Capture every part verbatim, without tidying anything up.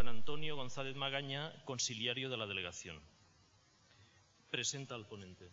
Juan Antonio González Magaña, consiliario de la delegación. Presenta al ponente.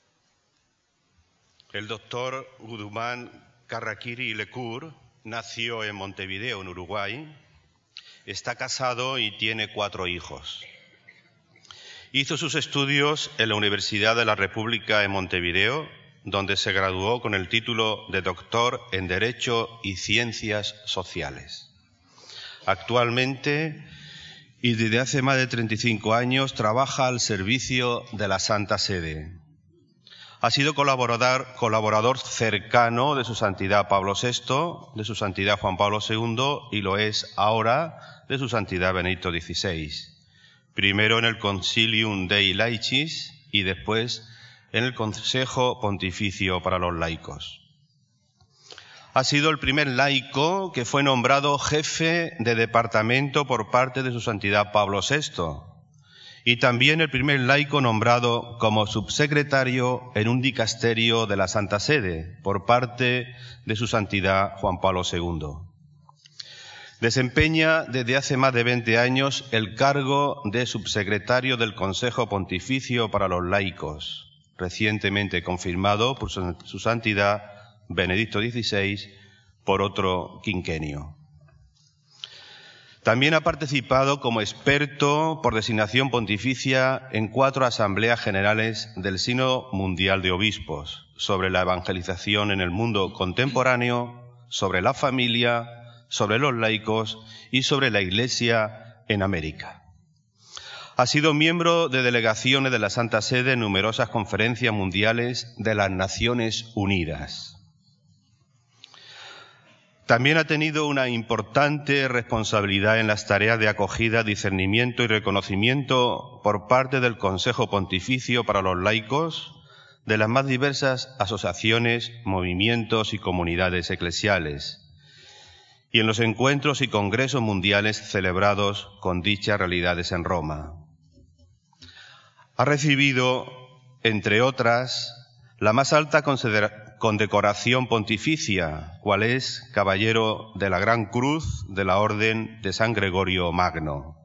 El doctor Guzmán Carraquiri Lecur nació en Montevideo, en Uruguay. Está casado y tiene cuatro hijos. Hizo sus estudios en la Universidad de la República en Montevideo, donde se graduó con el título de doctor en Derecho y Ciencias Sociales. Actualmente, y desde hace más de treinta y cinco años, trabaja al servicio de la Santa Sede. Ha sido colaborador, colaborador cercano de su Santidad Pablo sexto, de su Santidad Juan Pablo segundo y lo es ahora de su Santidad Benedicto dieciséis. Primero en el Concilium Dei Laicis y después en el Consejo Pontificio para los Laicos. Ha sido el primer laico que fue nombrado jefe de departamento por parte de su Santidad Pablo sexto. Y también el primer laico nombrado como subsecretario en un dicasterio de la Santa Sede por parte de su Santidad Juan Pablo segundo. Desempeña desde hace más de veinte años el cargo de subsecretario del Consejo Pontificio para los Laicos, recientemente confirmado por su Santidad Benedicto dieciséis por otro quinquenio. También ha participado como experto por designación pontificia en cuatro asambleas generales del Sínodo Mundial de Obispos sobre la evangelización en el mundo contemporáneo, sobre la familia, sobre los laicos y sobre la Iglesia en América. Ha sido miembro de delegaciones de la Santa Sede en numerosas conferencias mundiales de las Naciones Unidas. También ha tenido una importante responsabilidad en las tareas de acogida, discernimiento y reconocimiento por parte del Consejo Pontificio para los Laicos de las más diversas asociaciones, movimientos y comunidades eclesiales, y en los encuentros y congresos mundiales celebrados con dichas realidades en Roma. Ha recibido, entre otras, la más alta condecoración pontificia, cual es Caballero de la Gran Cruz de la Orden de San Gregorio Magno.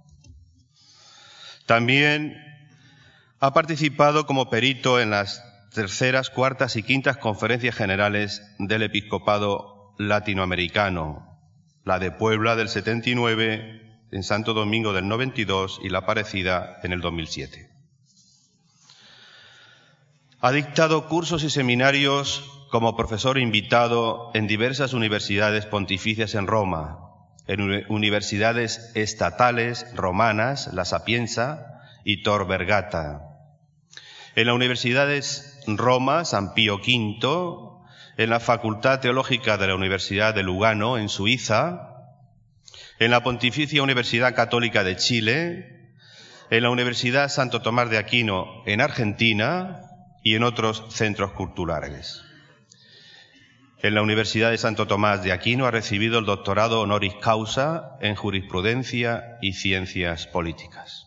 También ha participado como perito en las terceras, cuartas y quintas conferencias generales del Episcopado Latinoamericano, la de Puebla del setenta y nueve, en Santo Domingo del noventa y dos y la Aparecida en el dos mil siete. Ha dictado cursos y seminarios como profesor invitado en diversas universidades pontificias en Roma, en universidades estatales romanas, La Sapienza y Tor Vergata. En las universidades Roma, San Pío quinto, en la Facultad Teológica de la Universidad de Lugano, en Suiza, en la Pontificia Universidad Católica de Chile, en la Universidad Santo Tomás de Aquino, en Argentina, y en otros centros culturales. En la Universidad de Santo Tomás de Aquino ha recibido el doctorado honoris causa en Jurisprudencia y Ciencias Políticas.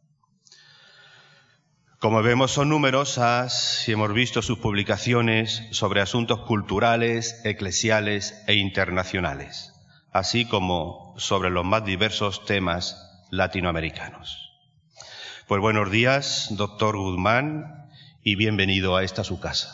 Como vemos, son numerosas y hemos visto sus publicaciones sobre asuntos culturales, eclesiales e internacionales, así como sobre los más diversos temas latinoamericanos. Pues buenos días, doctor Guzmán, y bienvenido a esta su casa.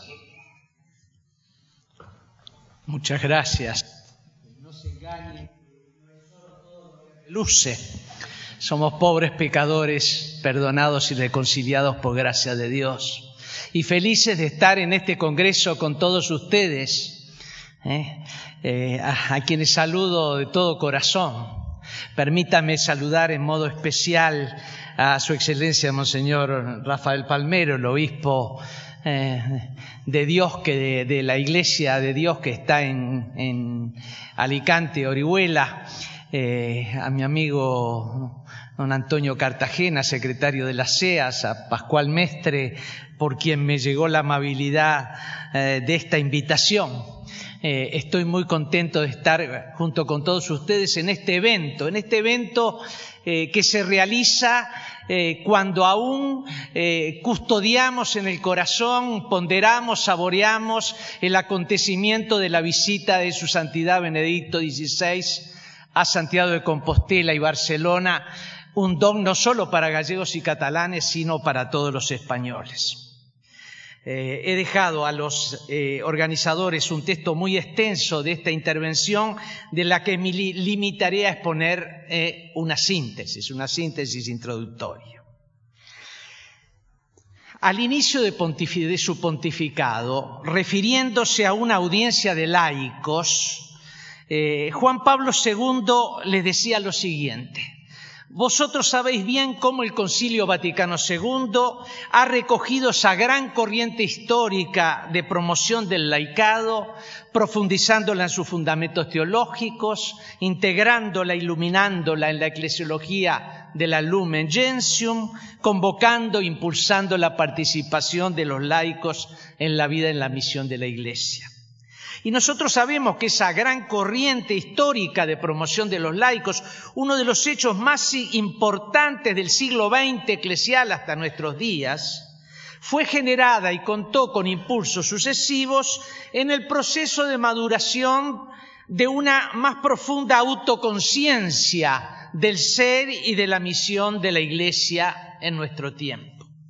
Muchas gracias. No se engañe, no es solo todo lo que luce. Somos pobres pecadores, perdonados y reconciliados por gracia de Dios. Y felices de estar en este congreso con todos ustedes, ¿eh? Eh, a, a quienes saludo de todo corazón. Permítame saludar en modo especial a Su Excelencia Monseñor Rafael Palmero, el obispo eh, de Dios, que de, de la Iglesia de Dios que está en, en Alicante, Orihuela, eh, a mi amigo don Antonio Cartagena, secretario de las C E A S, a Pascual Mestre, por quien me llegó la amabilidad eh, de esta invitación. Eh, estoy muy contento de estar junto con todos ustedes en este evento, en este evento eh, que se realiza eh, cuando aún eh, custodiamos en el corazón, ponderamos, saboreamos el acontecimiento de la visita de Su Santidad Benedicto dieciséis a Santiago de Compostela y Barcelona, un don no solo para gallegos y catalanes, sino para todos los españoles. Eh, he dejado a los eh, organizadores un texto muy extenso de esta intervención, de la que me li limitaré a exponer eh, una síntesis, una síntesis introductoria. Al inicio de, de su pontificado, refiriéndose a una audiencia de laicos, eh, Juan Pablo segundo les decía lo siguiente: vosotros sabéis bien cómo el Concilio Vaticano segundo ha recogido esa gran corriente histórica de promoción del laicado, profundizándola en sus fundamentos teológicos, integrándola, iluminándola en la eclesiología de la Lumen Gentium, convocando e impulsando la participación de los laicos en la vida y en la misión de la Iglesia. Y nosotros sabemos que esa gran corriente histórica de promoción de los laicos, uno de los hechos más importantes del siglo veinte eclesial hasta nuestros días, fue generada y contó con impulsos sucesivos en el proceso de maduración de una más profunda autoconciencia del ser y de la misión de la Iglesia en nuestro tiempo.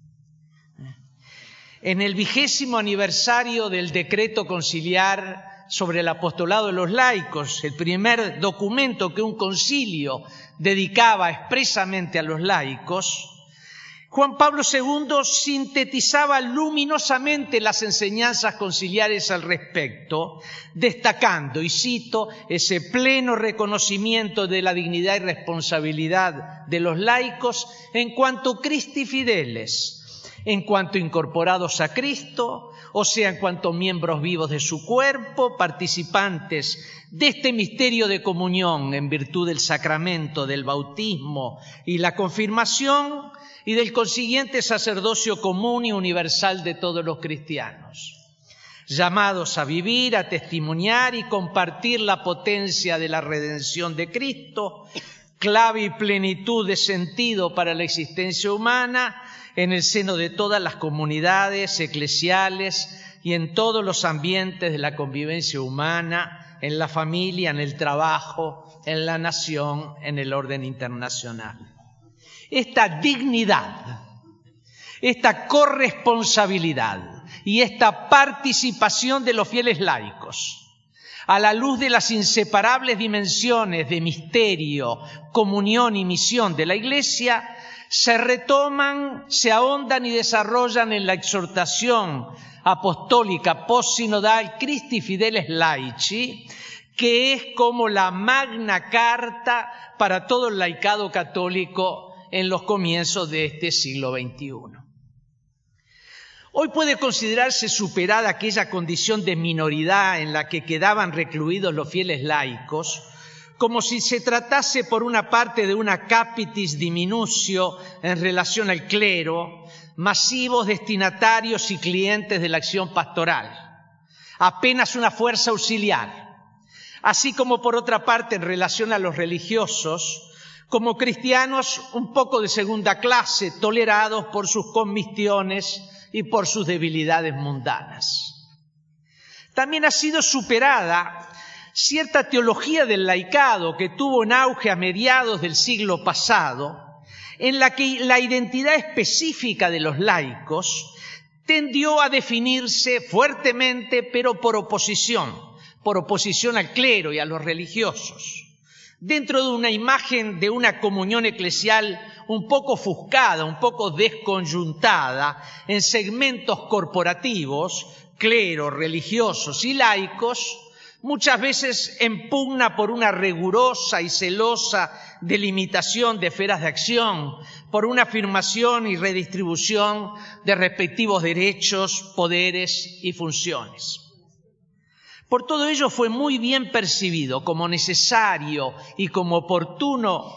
En el vigésimo aniversario del decreto conciliar sobre el apostolado de los laicos, el primer documento que un concilio dedicaba expresamente a los laicos, Juan Pablo segundo sintetizaba luminosamente las enseñanzas conciliares al respecto, destacando, y cito, ese pleno reconocimiento de la dignidad y responsabilidad de los laicos en cuanto Christi fideles, en cuanto incorporados a Cristo, o sea, en cuanto miembros vivos de su cuerpo, participantes de este misterio de comunión en virtud del sacramento del bautismo y la confirmación, y del consiguiente sacerdocio común y universal de todos los cristianos, llamados a vivir, a testimoniar y compartir la potencia de la redención de Cristo, clave y plenitud de sentido para la existencia humana, en el seno de todas las comunidades eclesiales y en todos los ambientes de la convivencia humana, en la familia, en el trabajo, en la nación, en el orden internacional. Esta dignidad, esta corresponsabilidad y esta participación de los fieles laicos, a la luz de las inseparables dimensiones de misterio, comunión y misión de la Iglesia, se retoman, se ahondan y desarrollan en la exhortación apostólica postsinodal Christi Fideles Laici, que es como la magna carta para todo el laicado católico en los comienzos de este siglo veintiuno. Hoy puede considerarse superada aquella condición de minoridad en la que quedaban recluidos los fieles laicos, como si se tratase por una parte de una capitis diminutio en relación al clero, masivos destinatarios y clientes de la acción pastoral, apenas una fuerza auxiliar, así como por otra parte en relación a los religiosos, como cristianos un poco de segunda clase, tolerados por sus convicciones y por sus debilidades mundanas. También ha sido superada cierta teología del laicado que tuvo en auge a mediados del siglo pasado, en la que la identidad específica de los laicos tendió a definirse fuertemente, pero por oposición, por oposición al clero y a los religiosos, dentro de una imagen de una comunión eclesial un poco ofuscada, un poco desconjuntada en segmentos corporativos, clero, religiosos y laicos, muchas veces en pugna por una rigurosa y celosa delimitación de esferas de acción, por una afirmación y redistribución de respectivos derechos, poderes y funciones. Por todo ello fue muy bien percibido como necesario y como oportuno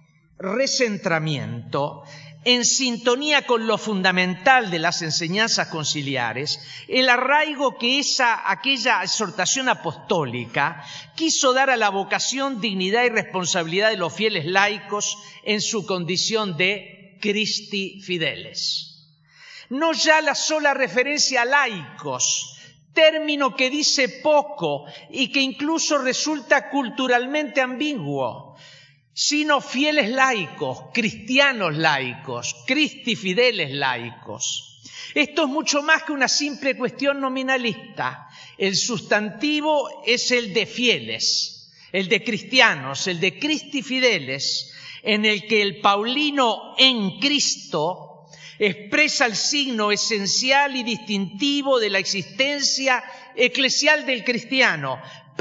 recentramiento, en sintonía con lo fundamental de las enseñanzas conciliares, el arraigo que esa, aquella exhortación apostólica quiso dar a la vocación, dignidad y responsabilidad de los fieles laicos en su condición de Christi Fideles. No ya la sola referencia a laicos, término que dice poco y que incluso resulta culturalmente ambiguo, sino fieles laicos, cristianos laicos, Christi fideles laicos. Esto es mucho más que una simple cuestión nominalista. El sustantivo es el de fieles, el de cristianos, el de Christi fideles, en el que el paulino en Cristo expresa el signo esencial y distintivo de la existencia eclesial del cristiano,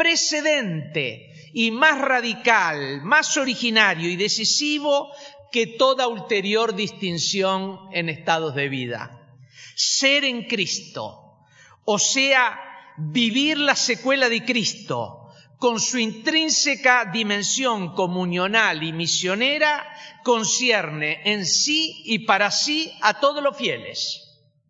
precedente y más radical, más originario y decisivo que toda ulterior distinción en estados de vida. Ser en Cristo, o sea, vivir la secuela de Cristo, con su intrínseca dimensión comunional y misionera, concierne en sí y para sí a todos los fieles.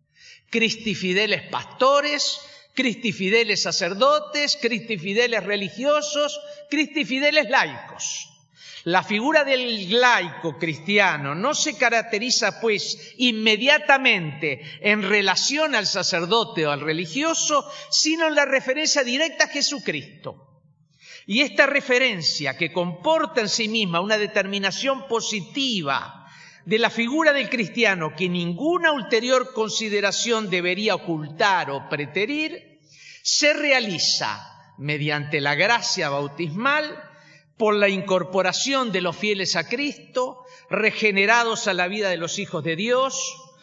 Christi fideles pastores, Christi fideles sacerdotes, Christi fideles religiosos, Christi fideles laicos. La figura del laico cristiano no se caracteriza, pues, inmediatamente en relación al sacerdote o al religioso, sino en la referencia directa a Jesucristo. Y esta referencia, que comporta en sí misma una determinación positiva de la figura del cristiano que ninguna ulterior consideración debería ocultar o preterir, se realiza mediante la gracia bautismal por la incorporación de los fieles a Cristo, regenerados a la vida de los hijos de Dios,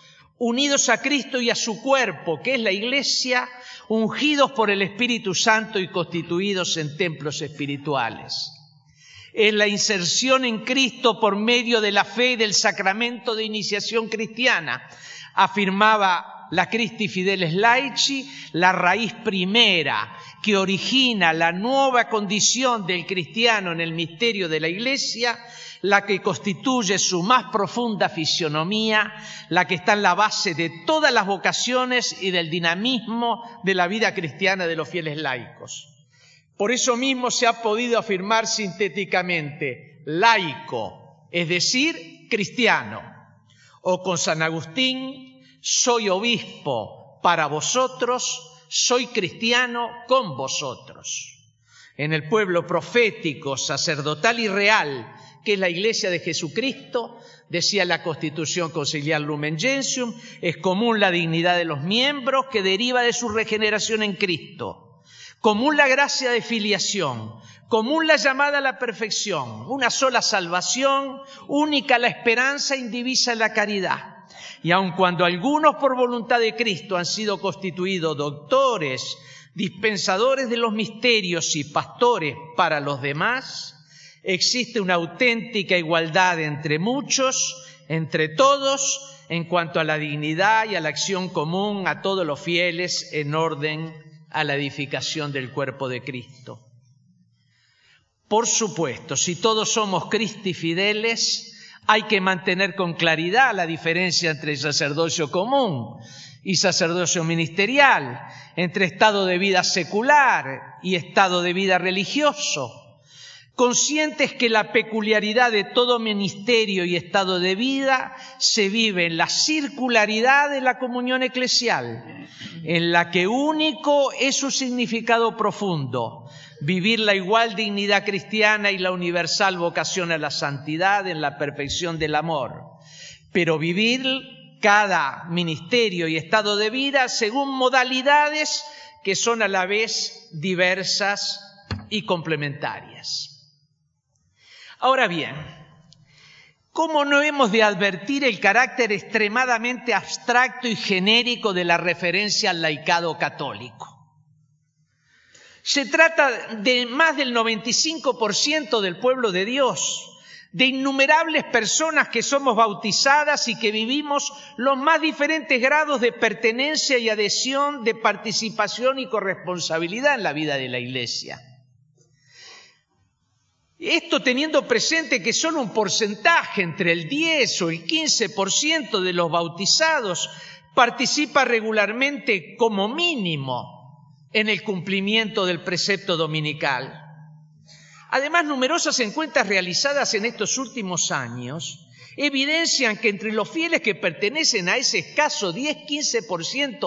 unidos a Cristo y a su cuerpo, que es la Iglesia, ungidos por el Espíritu Santo y constituidos en templos espirituales. Es la inserción en Cristo por medio de la fe y del sacramento de iniciación cristiana, afirmaba la Christi Fideles Laici, la raíz primera que origina la nueva condición del cristiano en el misterio de la Iglesia, la que constituye su más profunda fisionomía, la que está en la base de todas las vocaciones y del dinamismo de la vida cristiana de los fieles laicos. Por eso mismo se ha podido afirmar sintéticamente laico, es decir, cristiano, o con San Agustín, soy obispo para vosotros, soy cristiano con vosotros. En el pueblo profético, sacerdotal y real, que es la Iglesia de Jesucristo, decía la Constitución Conciliar Lumen Gentium, es común la dignidad de los miembros que deriva de su regeneración en Cristo, común la gracia de filiación, común la llamada a la perfección, una sola salvación, única la esperanza, indivisa la caridad. Y aun cuando algunos por voluntad de Cristo han sido constituidos doctores, dispensadores de los misterios y pastores para los demás, existe una auténtica igualdad entre muchos, entre todos, en cuanto a la dignidad y a la acción común a todos los fieles en orden a la edificación del cuerpo de Cristo. Por supuesto, si todos somos Christi fideles, hay que mantener con claridad la diferencia entre sacerdocio común y sacerdocio ministerial, entre estado de vida secular y estado de vida religioso, conscientes que la peculiaridad de todo ministerio y estado de vida se vive en la circularidad de la comunión eclesial, en la que único es su significado profundo, vivir la igual dignidad cristiana y la universal vocación a la santidad en la perfección del amor, pero vivir cada ministerio y estado de vida según modalidades que son a la vez diversas y complementarias. Ahora bien, ¿cómo no hemos de advertir el carácter extremadamente abstracto y genérico de la referencia al laicado católico? Se trata de más del noventa y cinco por ciento del pueblo de Dios, de innumerables personas que somos bautizadas y que vivimos los más diferentes grados de pertenencia y adhesión, de participación y corresponsabilidad en la vida de la Iglesia. Esto teniendo presente que solo un porcentaje, entre el diez o el quince por ciento de los bautizados, participa regularmente como mínimo en el cumplimiento del precepto dominical. Además, numerosas encuestas realizadas en estos últimos años evidencian que entre los fieles que pertenecen a ese escaso diez a quince por ciento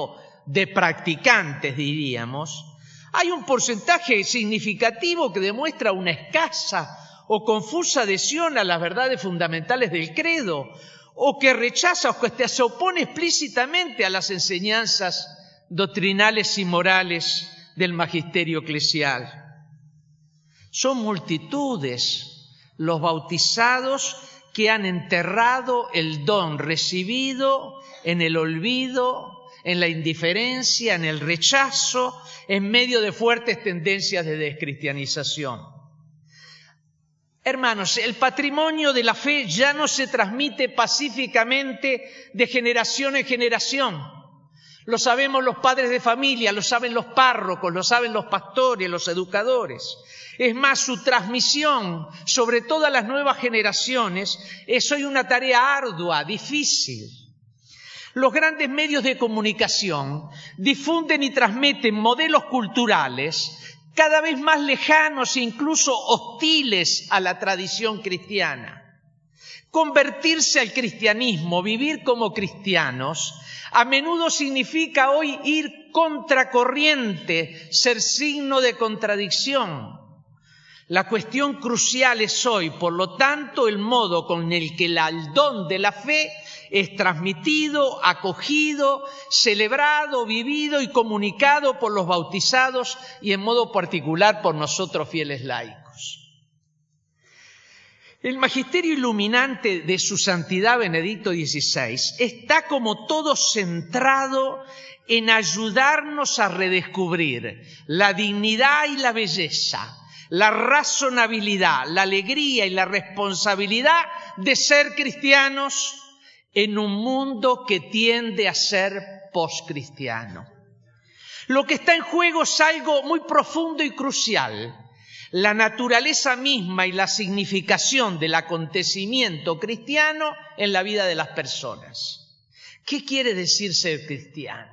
de practicantes, diríamos, hay un porcentaje significativo que demuestra una escasa o confusa adhesión a las verdades fundamentales del credo, o que rechaza o que se opone explícitamente a las enseñanzas doctrinales y morales del magisterio eclesial. Son multitudes los bautizados que han enterrado el don recibido en el olvido, en la indiferencia, en el rechazo, en medio de fuertes tendencias de descristianización. Hermanos, el patrimonio de la fe ya no se transmite pacíficamente de generación en generación. Lo sabemos los padres de familia, lo saben los párrocos, lo saben los pastores, los educadores. Es más, su transmisión, sobre todo a las nuevas generaciones, es hoy una tarea ardua, difícil. Los grandes medios de comunicación difunden y transmiten modelos culturales cada vez más lejanos e incluso hostiles a la tradición cristiana. Convertirse al cristianismo, vivir como cristianos, a menudo significa hoy ir contracorriente, ser signo de contradicción. La cuestión crucial es hoy, por lo tanto, el modo con el que el don de la fe es transmitido, acogido, celebrado, vivido y comunicado por los bautizados y en modo particular por nosotros fieles laicos. El magisterio iluminante de su santidad Benedicto dieciséis está como todo centrado en ayudarnos a redescubrir la dignidad y la belleza, la razonabilidad, la alegría y la responsabilidad de ser cristianos en un mundo que tiende a ser poscristiano. Lo que está en juego es algo muy profundo y crucial: la naturaleza misma y la significación del acontecimiento cristiano en la vida de las personas. ¿Qué quiere decir ser cristiano?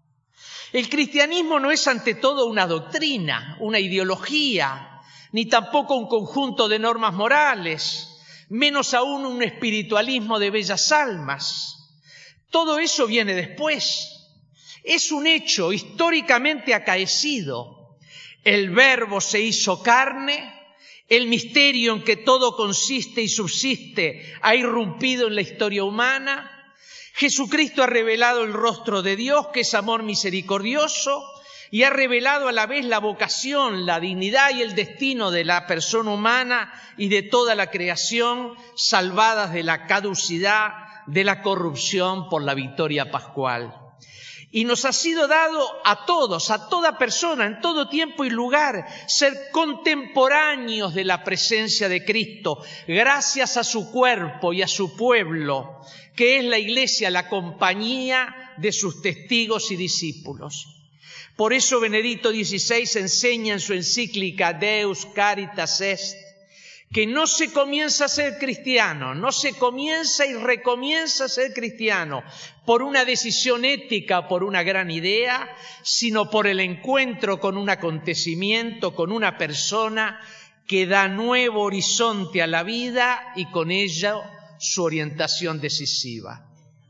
El cristianismo no es ante todo una doctrina, una ideología, ni tampoco un conjunto de normas morales, menos aún un espiritualismo de bellas almas. Todo eso viene después. Es un hecho históricamente acaecido. El Verbo se hizo carne, el misterio en que todo consiste y subsiste ha irrumpido en la historia humana. Jesucristo ha revelado el rostro de Dios, que es amor misericordioso, y ha revelado a la vez la vocación, la dignidad y el destino de la persona humana y de toda la creación, salvadas de la caducidad, de la corrupción por la victoria pascual. Y nos ha sido dado a todos, a toda persona, en todo tiempo y lugar, ser contemporáneos de la presencia de Cristo, gracias a su cuerpo y a su pueblo, que es la Iglesia, la compañía de sus testigos y discípulos. Por eso Benedicto dieciséis enseña en su encíclica Deus Caritas Est que no se comienza a ser cristiano, no se comienza y recomienza a ser cristiano por una decisión ética, por una gran idea, sino por el encuentro con un acontecimiento, con una persona que da nuevo horizonte a la vida y con ello su orientación decisiva.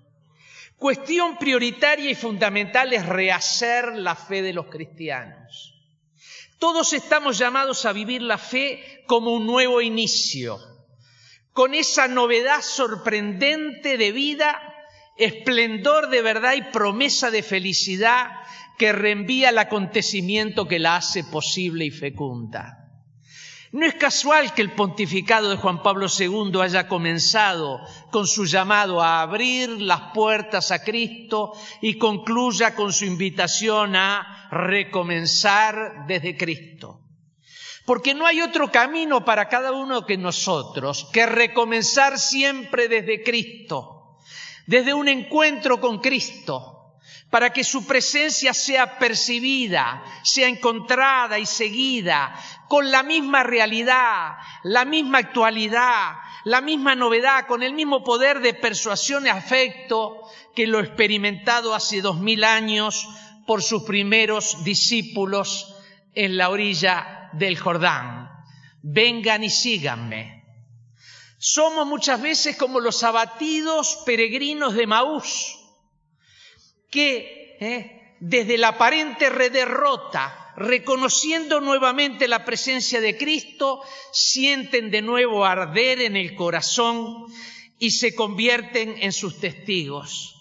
Cuestión prioritaria y fundamental es rehacer la fe de los cristianos. Todos estamos llamados a vivir la fe como un nuevo inicio, con esa novedad sorprendente de vida, esplendor de verdad y promesa de felicidad que reenvía el acontecimiento que la hace posible y fecunda. No es casual que el pontificado de Juan Pablo segundo haya comenzado con su llamado a abrir las puertas a Cristo y concluya con su invitación a recomenzar desde Cristo. Porque no hay otro camino para cada uno de nosotros que recomenzar siempre desde Cristo, desde un encuentro con Cristo, para que su presencia sea percibida, sea encontrada y seguida con la misma realidad, la misma actualidad, la misma novedad, con el mismo poder de persuasión y afecto que lo experimentado hace dos mil años por sus primeros discípulos en la orilla del Jordán. Vengan y síganme. Somos muchas veces como los abatidos peregrinos de Maús, que eh, desde la aparente derrota, reconociendo nuevamente la presencia de Cristo, sienten de nuevo arder en el corazón y se convierten en sus testigos.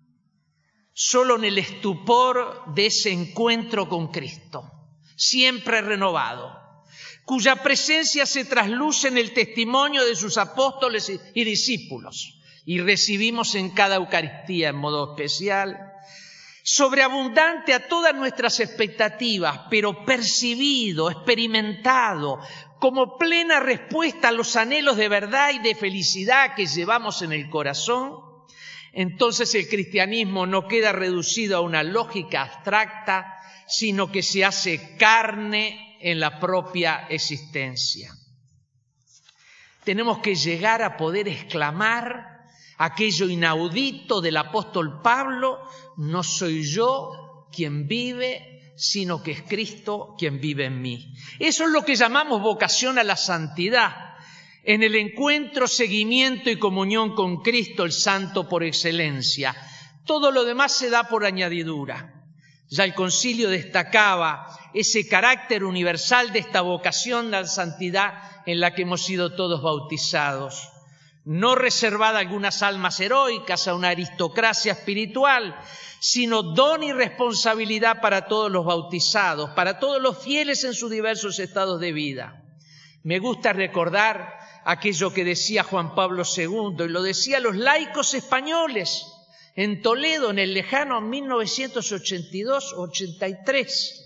Solo en el estupor de ese encuentro con Cristo, siempre renovado, cuya presencia se trasluce en el testimonio de sus apóstoles y discípulos, y recibimos en cada Eucaristía en modo especial, sobreabundante a todas nuestras expectativas, pero percibido, experimentado, como plena respuesta a los anhelos de verdad y de felicidad que llevamos en el corazón, entonces el cristianismo no queda reducido a una lógica abstracta, sino que se hace carne en la propia existencia. Tenemos que llegar a poder exclamar aquello inaudito del apóstol Pablo: no soy yo quien vive, sino que es Cristo quien vive en mí. Eso es lo que llamamos vocación a la santidad. En el encuentro, seguimiento y comunión con Cristo, el santo por excelencia. Todo lo demás se da por añadidura. Ya el concilio destacaba ese carácter universal de esta vocación a la santidad en la que hemos sido todos bautizados. No reservada a algunas almas heroicas, a una aristocracia espiritual, sino don y responsabilidad para todos los bautizados, para todos los fieles en sus diversos estados de vida. Me gusta recordar aquello que decía Juan Pablo segundo, y lo decía los laicos españoles en Toledo en el lejano mil novecientos ochenta y dos ochenta y tres.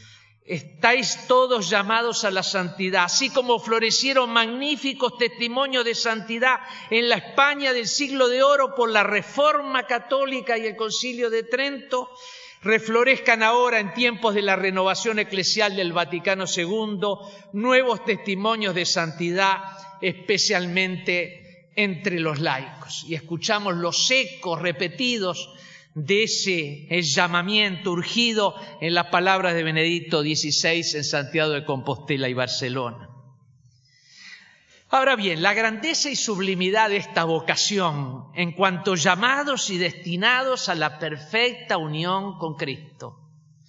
Estáis todos llamados a la santidad, así como florecieron magníficos testimonios de santidad en la España del siglo de oro por la Reforma Católica y el Concilio de Trento, reflorezcan ahora en tiempos de la renovación eclesial del Vaticano segundo nuevos testimonios de santidad, especialmente entre los laicos. Y escuchamos los ecos repetidos de ese llamamiento urgido en las palabras de Benedicto dieciséis en Santiago de Compostela y Barcelona. Ahora bien, la grandeza y sublimidad de esta vocación en cuanto llamados y destinados a la perfecta unión con Cristo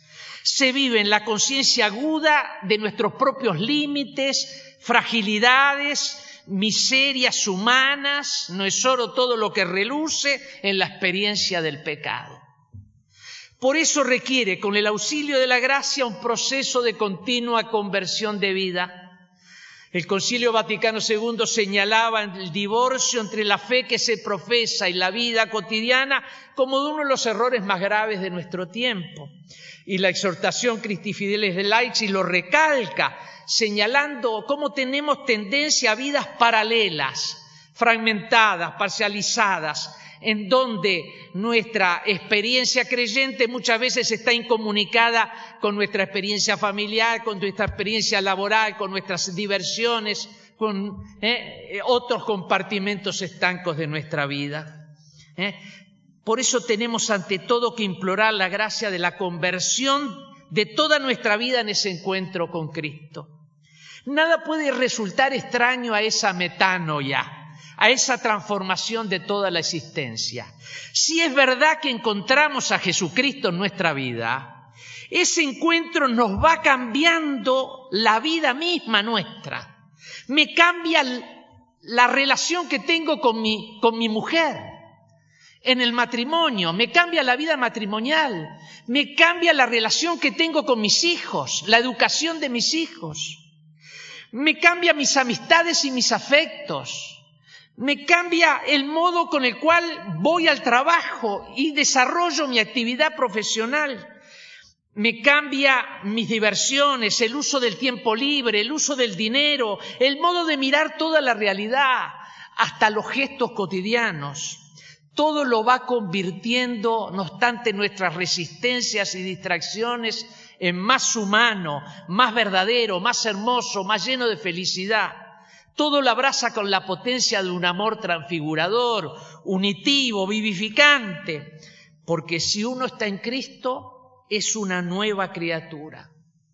se vive en la conciencia aguda de nuestros propios límites, fragilidades, miserias humanas. No es solo todo lo que reluce en la experiencia del pecado. Por eso requiere, con el auxilio de la gracia, un proceso de continua conversión de vida. El Concilio Vaticano segundo señalaba el divorcio entre la fe que se profesa y la vida cotidiana como uno de los errores más graves de nuestro tiempo. Y la exhortación Christi Fideles de Laici lo recalca, señalando cómo tenemos tendencia a vidas paralelas, fragmentadas, parcializadas, en donde nuestra experiencia creyente muchas veces está incomunicada con nuestra experiencia familiar, con nuestra experiencia laboral, con nuestras diversiones, con eh, otros compartimentos estancos de nuestra vida. ¿eh? Por eso tenemos ante todo que implorar la gracia de la conversión de toda nuestra vida en ese encuentro con Cristo. Nada puede resultar extraño a esa metanoia, a esa transformación de toda la existencia. Si es verdad que encontramos a Jesucristo en nuestra vida, ese encuentro nos va cambiando la vida misma nuestra. Me cambia la relación que tengo con mi, con mi mujer en el matrimonio, me cambia la vida matrimonial, me cambia la relación que tengo con mis hijos, la educación de mis hijos, me cambia mis amistades y mis afectos, me cambia el modo con el cual voy al trabajo y desarrollo mi actividad profesional, me cambia mis diversiones, el uso del tiempo libre, el uso del dinero, el modo de mirar toda la realidad, hasta los gestos cotidianos. Todo lo va convirtiendo, no obstante nuestras resistencias y distracciones, en más humano, más verdadero, más hermoso, más lleno de felicidad. Todo lo abraza con la potencia de un amor transfigurador, unitivo, vivificante, porque si uno está en Cristo, es una nueva criatura.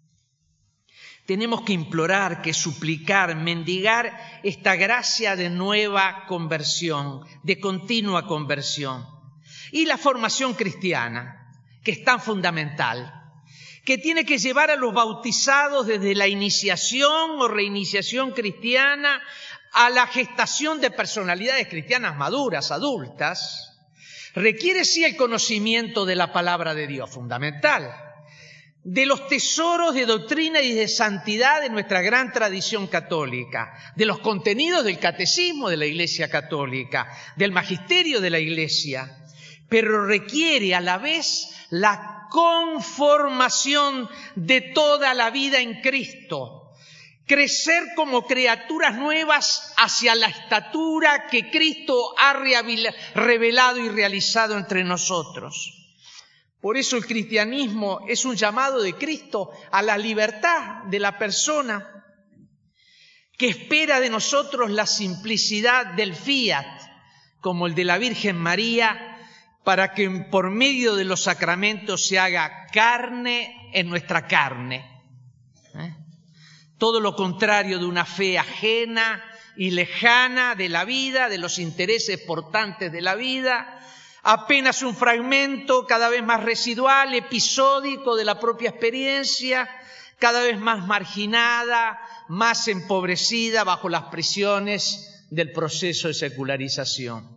Tenemos que implorar, que suplicar, mendigar esta gracia de nueva conversión, de continua conversión. Y la formación cristiana que es tan fundamental, que tiene que llevar a los bautizados desde la iniciación o reiniciación cristiana a la gestación de personalidades cristianas maduras, adultas, requiere sí el conocimiento de la palabra de Dios, fundamental, de los tesoros de doctrina y de santidad de nuestra gran tradición católica, de los contenidos del catecismo de la Iglesia Católica, del magisterio de la Iglesia, pero requiere a la vez la conformación de toda la vida en Cristo, crecer como criaturas nuevas hacia la estatura que Cristo ha revelado y realizado entre nosotros. Por eso el cristianismo es un llamado de Cristo a la libertad de la persona, que espera de nosotros la simplicidad del fiat, como el de la Virgen María, para que por medio de los sacramentos se haga carne en nuestra carne. ¿Eh? Todo lo contrario de una fe ajena y lejana de la vida, de los intereses portantes de la vida, apenas un fragmento cada vez más residual, episódico de la propia experiencia, cada vez más marginada, más empobrecida bajo las presiones del proceso de secularización.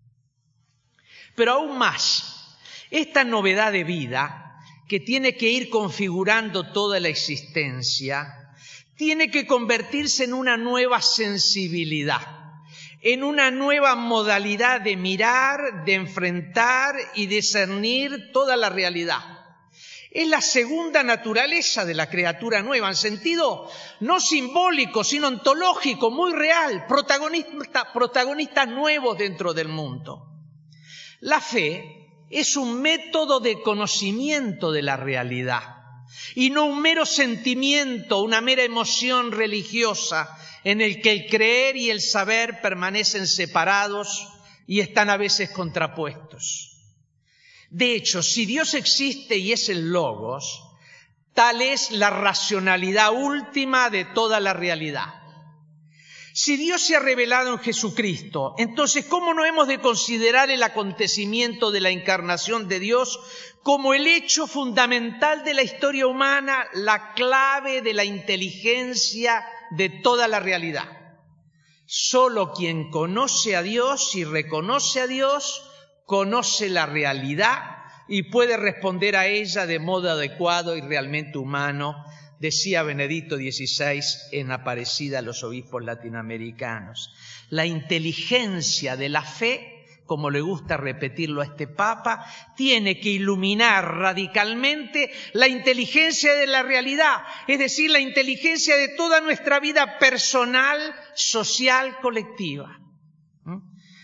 Pero aún más, esta novedad de vida, que tiene que ir configurando toda la existencia, tiene que convertirse en una nueva sensibilidad, en una nueva modalidad de mirar, de enfrentar y discernir toda la realidad. Es la segunda naturaleza de la criatura nueva, en sentido no simbólico, sino ontológico, muy real, protagonista, protagonistas nuevos dentro del mundo. La fe es un método de conocimiento de la realidad y no un mero sentimiento, una mera emoción religiosa en el que el creer y el saber permanecen separados y están a veces contrapuestos. De hecho, si Dios existe y es el Logos, tal es la racionalidad última de toda la realidad. Si Dios se ha revelado en Jesucristo, entonces ¿cómo no hemos de considerar el acontecimiento de la encarnación de Dios como el hecho fundamental de la historia humana, la clave de la inteligencia de toda la realidad? Solo quien conoce a Dios y reconoce a Dios, conoce la realidad y puede responder a ella de modo adecuado y realmente humano, decía Benedicto dieciséis en Aparecida a los obispos latinoamericanos. La inteligencia de la fe, como le gusta repetirlo a este Papa, tiene que iluminar radicalmente la inteligencia de la realidad, es decir, la inteligencia de toda nuestra vida personal, social, colectiva. ¿Mm?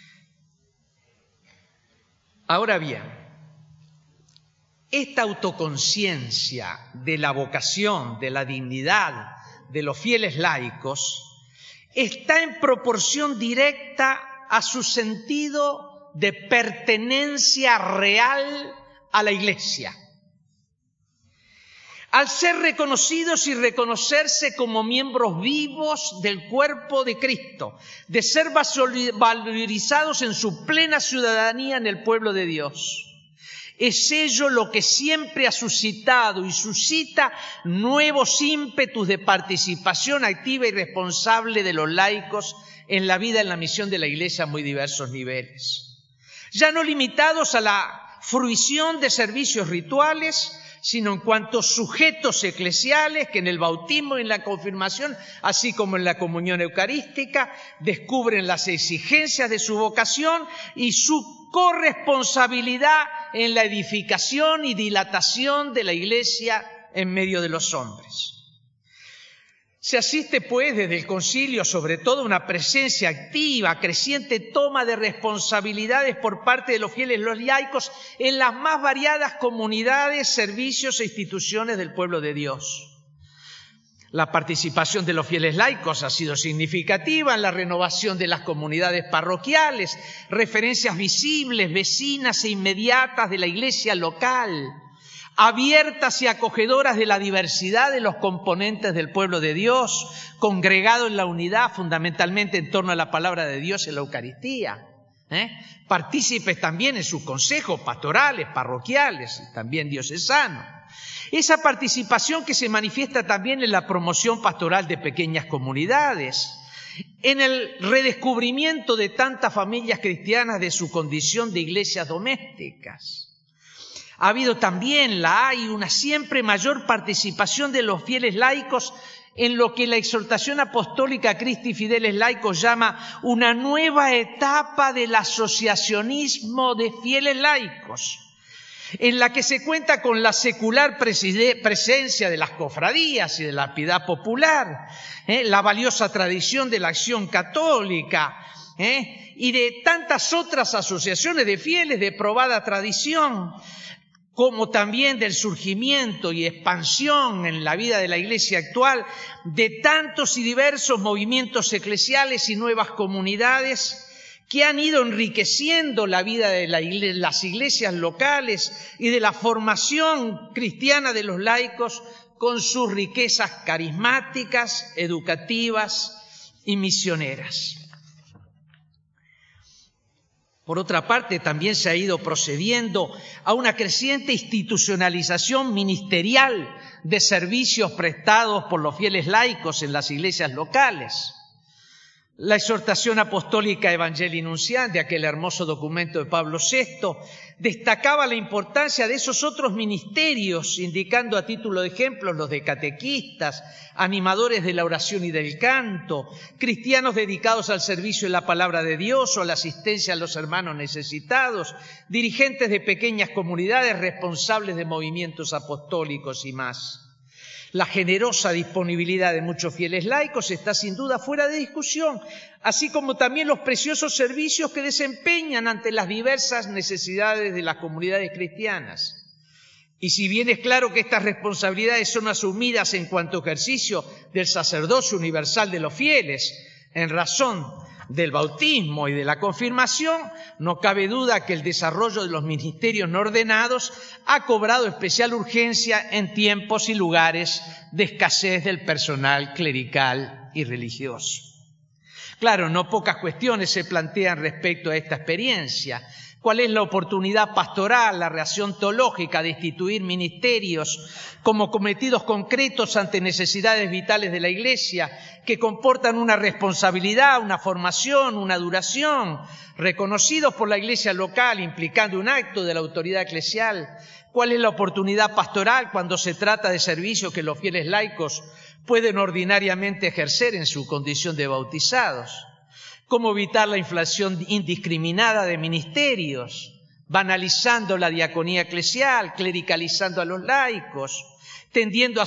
Ahora bien, esta autoconciencia de la vocación, de la dignidad de los fieles laicos, está en proporción directa a su sentido de pertenencia real a la Iglesia. Al ser reconocidos y reconocerse como miembros vivos del cuerpo de Cristo, de ser valorizados en su plena ciudadanía en el pueblo de Dios. Es ello lo que siempre ha suscitado y suscita nuevos ímpetus de participación activa y responsable de los laicos en la vida, en la misión de la Iglesia a muy diversos niveles. Ya no limitados a la fruición de servicios rituales, sino en cuanto sujetos eclesiales que en el bautismo y en la confirmación, así como en la comunión eucarística, descubren las exigencias de su vocación y su corresponsabilidad en la edificación y dilatación de la Iglesia en medio de los hombres. Se asiste, pues, desde el concilio, sobre todo, a una presencia activa, creciente toma de responsabilidades por parte de los fieles, los laicos, en las más variadas comunidades, servicios e instituciones del pueblo de Dios. La participación de los fieles laicos ha sido significativa en la renovación de las comunidades parroquiales, referencias visibles, vecinas e inmediatas de la iglesia local, abiertas y acogedoras de la diversidad de los componentes del pueblo de Dios, congregado en la unidad fundamentalmente en torno a la palabra de Dios en la Eucaristía. ¿eh? Partícipes también en sus consejos pastorales, parroquiales, también diocesanos. Esa participación que se manifiesta también en la promoción pastoral de pequeñas comunidades, en el redescubrimiento de tantas familias cristianas de su condición de iglesias domésticas. Ha habido también, la hay, una siempre mayor participación de los fieles laicos en lo que la exhortación apostólica Christi Fideles Laicos llama una nueva etapa del asociacionismo de fieles laicos, en la que se cuenta con la secular presencia de las cofradías y de la piedad popular, ¿eh? la valiosa tradición de la acción católica, ¿eh? y de tantas otras asociaciones de fieles de probada tradición, como también del surgimiento y expansión en la vida de la Iglesia actual de tantos y diversos movimientos eclesiales y nuevas comunidades que han ido enriqueciendo la vida de la iglesia, las iglesias locales y de la formación cristiana de los laicos con sus riquezas carismáticas, educativas y misioneras. Por otra parte, también se ha ido procediendo a una creciente institucionalización ministerial de servicios prestados por los fieles laicos en las iglesias locales. La exhortación apostólica Evangelii Nunciandi, aquel hermoso documento de Pablo sexto, destacaba la importancia de esos otros ministerios, indicando a título de ejemplo los de catequistas, animadores de la oración y del canto, cristianos dedicados al servicio de la palabra de Dios o a la asistencia a los hermanos necesitados, dirigentes de pequeñas comunidades, responsables de movimientos apostólicos y más. La generosa disponibilidad de muchos fieles laicos está sin duda fuera de discusión, así como también los preciosos servicios que desempeñan ante las diversas necesidades de las comunidades cristianas. Y si bien es claro que estas responsabilidades son asumidas en cuanto ejercicio del sacerdocio universal de los fieles, en razón del bautismo y de la confirmación, no cabe duda que el desarrollo de los ministerios no ordenados ha cobrado especial urgencia en tiempos y lugares de escasez del personal clerical y religioso. Claro, no pocas cuestiones se plantean respecto a esta experiencia. ¿Cuál es la oportunidad pastoral, la reacción teológica de instituir ministerios como cometidos concretos ante necesidades vitales de la Iglesia que comportan una responsabilidad, una formación, una duración, reconocidos por la Iglesia local, implicando un acto de la autoridad eclesial? ¿Cuál es la oportunidad pastoral cuando se trata de servicios que los fieles laicos pueden ordinariamente ejercer en su condición de bautizados? ¿Cómo evitar la inflación indiscriminada de ministerios, banalizando la diaconía eclesial, clericalizando a los laicos, tendiendo a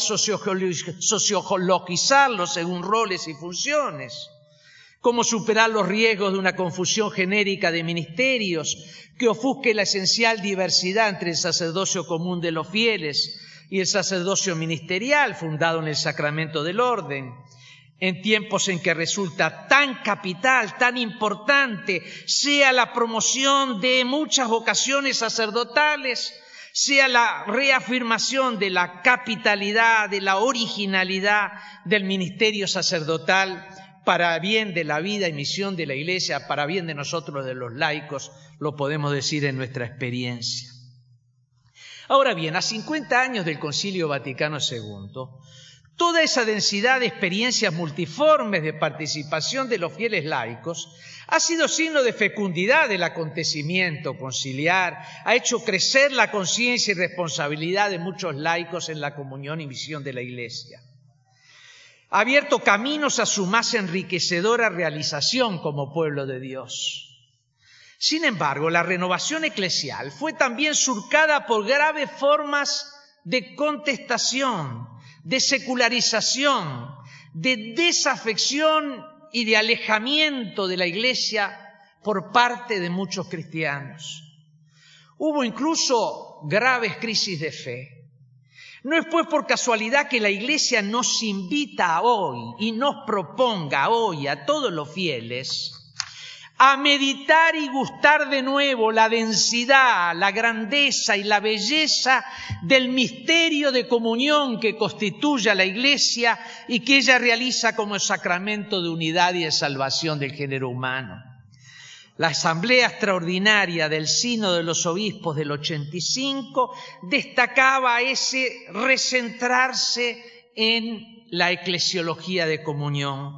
sociologizarlos según roles y funciones? ¿Cómo superar los riesgos de una confusión genérica de ministerios que ofusque la esencial diversidad entre el sacerdocio común de los fieles y el sacerdocio ministerial fundado en el sacramento del orden? En tiempos en que resulta tan capital, tan importante, sea la promoción de muchas vocaciones sacerdotales, sea la reafirmación de la capitalidad, de la originalidad del ministerio sacerdotal, para bien de la vida y misión de la Iglesia, para bien de nosotros, de los laicos, lo podemos decir en nuestra experiencia. Ahora bien, a cincuenta años del Concilio Vaticano segundo, toda esa densidad de experiencias multiformes de participación de los fieles laicos ha sido signo de fecundidad del acontecimiento conciliar, ha hecho crecer la conciencia y responsabilidad de muchos laicos en la comunión y misión de la Iglesia. Ha abierto caminos a su más enriquecedora realización como pueblo de Dios. Sin embargo, la renovación eclesial fue también surcada por graves formas de contestación, de secularización, de desafección y de alejamiento de la Iglesia por parte de muchos cristianos. Hubo incluso graves crisis de fe. No es pues por casualidad que la Iglesia nos invita hoy y nos proponga hoy a todos los fieles a meditar y gustar de nuevo la densidad, la grandeza y la belleza del misterio de comunión que constituye a la Iglesia y que ella realiza como sacramento de unidad y de salvación del género humano. la asamblea extraordinaria del Sínodo de los Obispos del ochenta y cinco destacaba ese recentrarse en la eclesiología de comunión.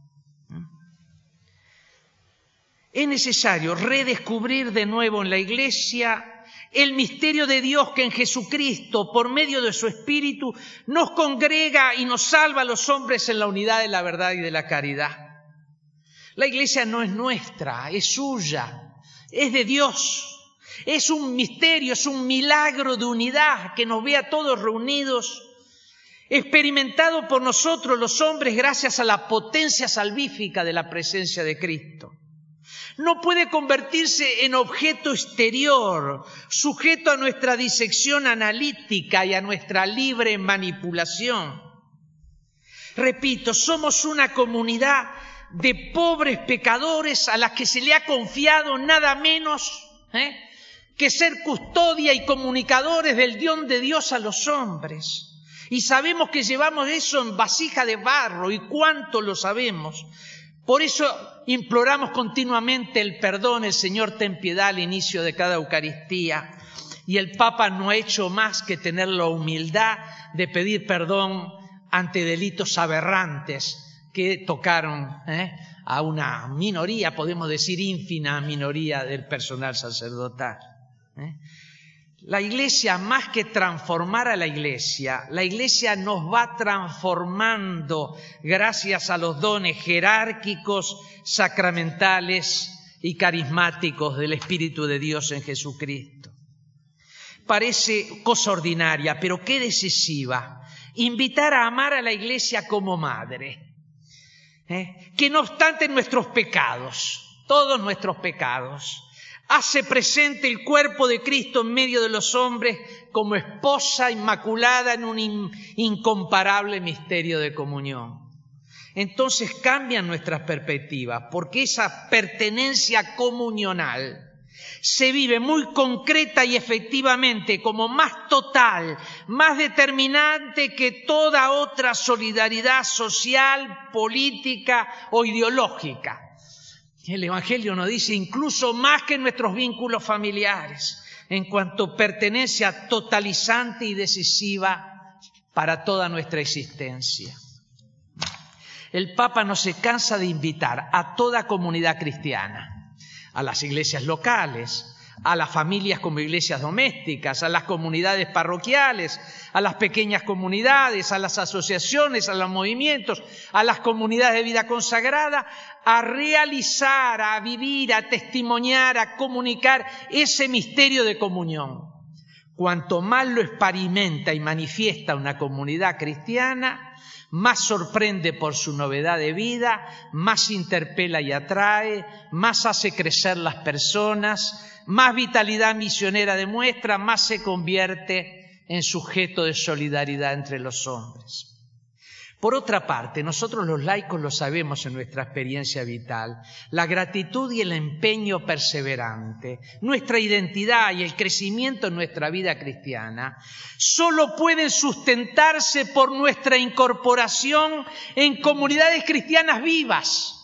Es necesario redescubrir de nuevo en la Iglesia el misterio de Dios que en Jesucristo, por medio de su Espíritu, nos congrega y nos salva a los hombres en la unidad de la verdad y de la caridad. La Iglesia no es nuestra, es suya, es de Dios. Es un misterio, es un milagro de unidad que nos ve a todos reunidos, experimentado por nosotros los hombres gracias a la potencia salvífica de la presencia de Cristo. No puede convertirse en objeto exterior, sujeto a nuestra disección analítica y a nuestra libre manipulación. Repito, somos una comunidad de pobres pecadores a las que se le ha confiado nada menos ¿eh? que ser custodia y comunicadores del don de Dios a los hombres. Y sabemos que llevamos eso en vasija de barro, y cuánto lo sabemos. Por eso imploramos continuamente el perdón, el Señor ten piedad al inicio de cada Eucaristía. Y el Papa no ha hecho más que tener la humildad de pedir perdón ante delitos aberrantes que tocaron ¿eh? a una minoría, podemos decir ínfima minoría del personal sacerdotal. ¿eh? La Iglesia, más que transformar a la Iglesia, la Iglesia nos va transformando gracias a los dones jerárquicos, sacramentales y carismáticos del Espíritu de Dios en Jesucristo. Parece cosa ordinaria, pero qué decisiva. Invitar a amar a la Iglesia como madre, ¿eh? que no obstante nuestros pecados, todos nuestros pecados, hace presente el cuerpo de Cristo en medio de los hombres como esposa inmaculada en un in- incomparable misterio de comunión. Entonces cambian nuestras perspectivas, porque esa pertenencia comunional se vive muy concreta y efectivamente como más total, más determinante que toda otra solidaridad social, política o ideológica. El Evangelio nos dice incluso más que nuestros vínculos familiares, en cuanto a pertenencia totalizante y decisiva para toda nuestra existencia. El Papa no se cansa de invitar a toda comunidad cristiana, a las iglesias locales, a las familias como iglesias domésticas, a las comunidades parroquiales, a las pequeñas comunidades, a las asociaciones, a los movimientos, a las comunidades de vida consagrada, a realizar, a vivir, a testimoniar, a comunicar ese misterio de comunión. Cuanto más lo experimenta y manifiesta una comunidad cristiana, más sorprende por su novedad de vida, más interpela y atrae, más hace crecer las personas, más vitalidad misionera demuestra, más se convierte en sujeto de solidaridad entre los hombres. Por otra parte, nosotros los laicos lo sabemos en nuestra experiencia vital, la gratitud y el empeño perseverante, nuestra identidad y el crecimiento en nuestra vida cristiana, solo pueden sustentarse por nuestra incorporación en comunidades cristianas vivas.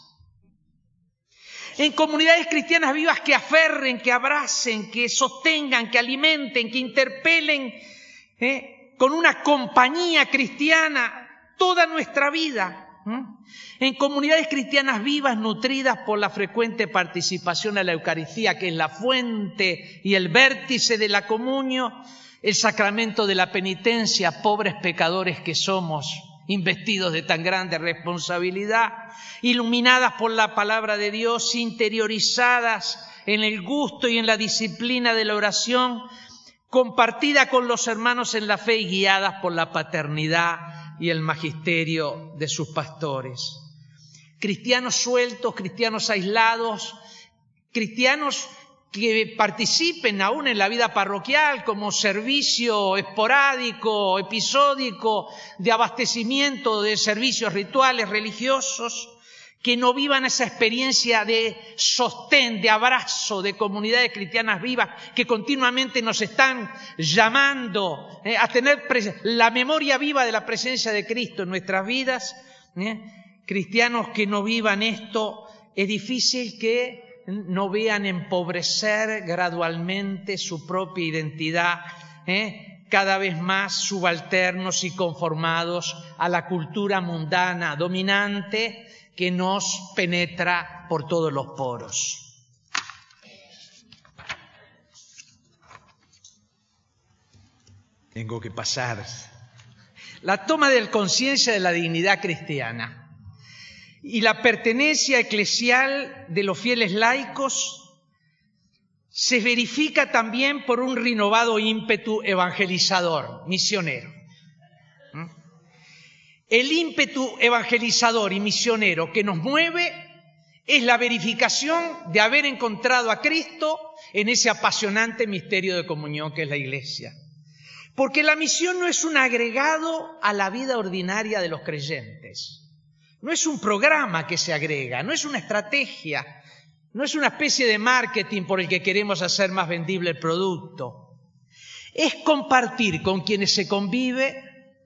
En comunidades cristianas vivas que aferren, que abracen, que sostengan, que alimenten, que interpelen ¿eh? con una compañía cristiana toda nuestra vida. ¿eh? En comunidades cristianas vivas nutridas por la frecuente participación a la Eucaristía, que es la fuente y el vértice de la comunión, el sacramento de la penitencia, pobres pecadores que somos, investidos de tan grande responsabilidad, iluminadas por la palabra de Dios, interiorizadas en el gusto y en la disciplina de la oración, compartida con los hermanos en la fe y guiadas por la paternidad y el magisterio de sus pastores. Cristianos sueltos, cristianos aislados, cristianos que participen aún en la vida parroquial como servicio esporádico, episódico, de abastecimiento de servicios rituales religiosos, que no vivan esa experiencia de sostén, de abrazo, de comunidades cristianas vivas que continuamente nos están llamando eh, a tener la memoria viva de la presencia de Cristo en nuestras vidas. Eh. Cristianos que no vivan esto, es difícil que no vean empobrecer gradualmente su propia identidad, ¿eh? cada vez más subalternos y conformados a la cultura mundana dominante que nos penetra por todos los poros. Tengo que pasar. La toma de conciencia de la dignidad cristiana y la pertenencia eclesial de los fieles laicos se verifica también por un renovado ímpetu evangelizador, misionero. El ímpetu evangelizador y misionero que nos mueve es la verificación de haber encontrado a Cristo en ese apasionante misterio de comunión que es la Iglesia. Porque la misión no es un agregado a la vida ordinaria de los creyentes. No es un programa que se agrega, no es una estrategia, no es una especie de marketing por el que queremos hacer más vendible el producto. Es compartir con quienes se convive,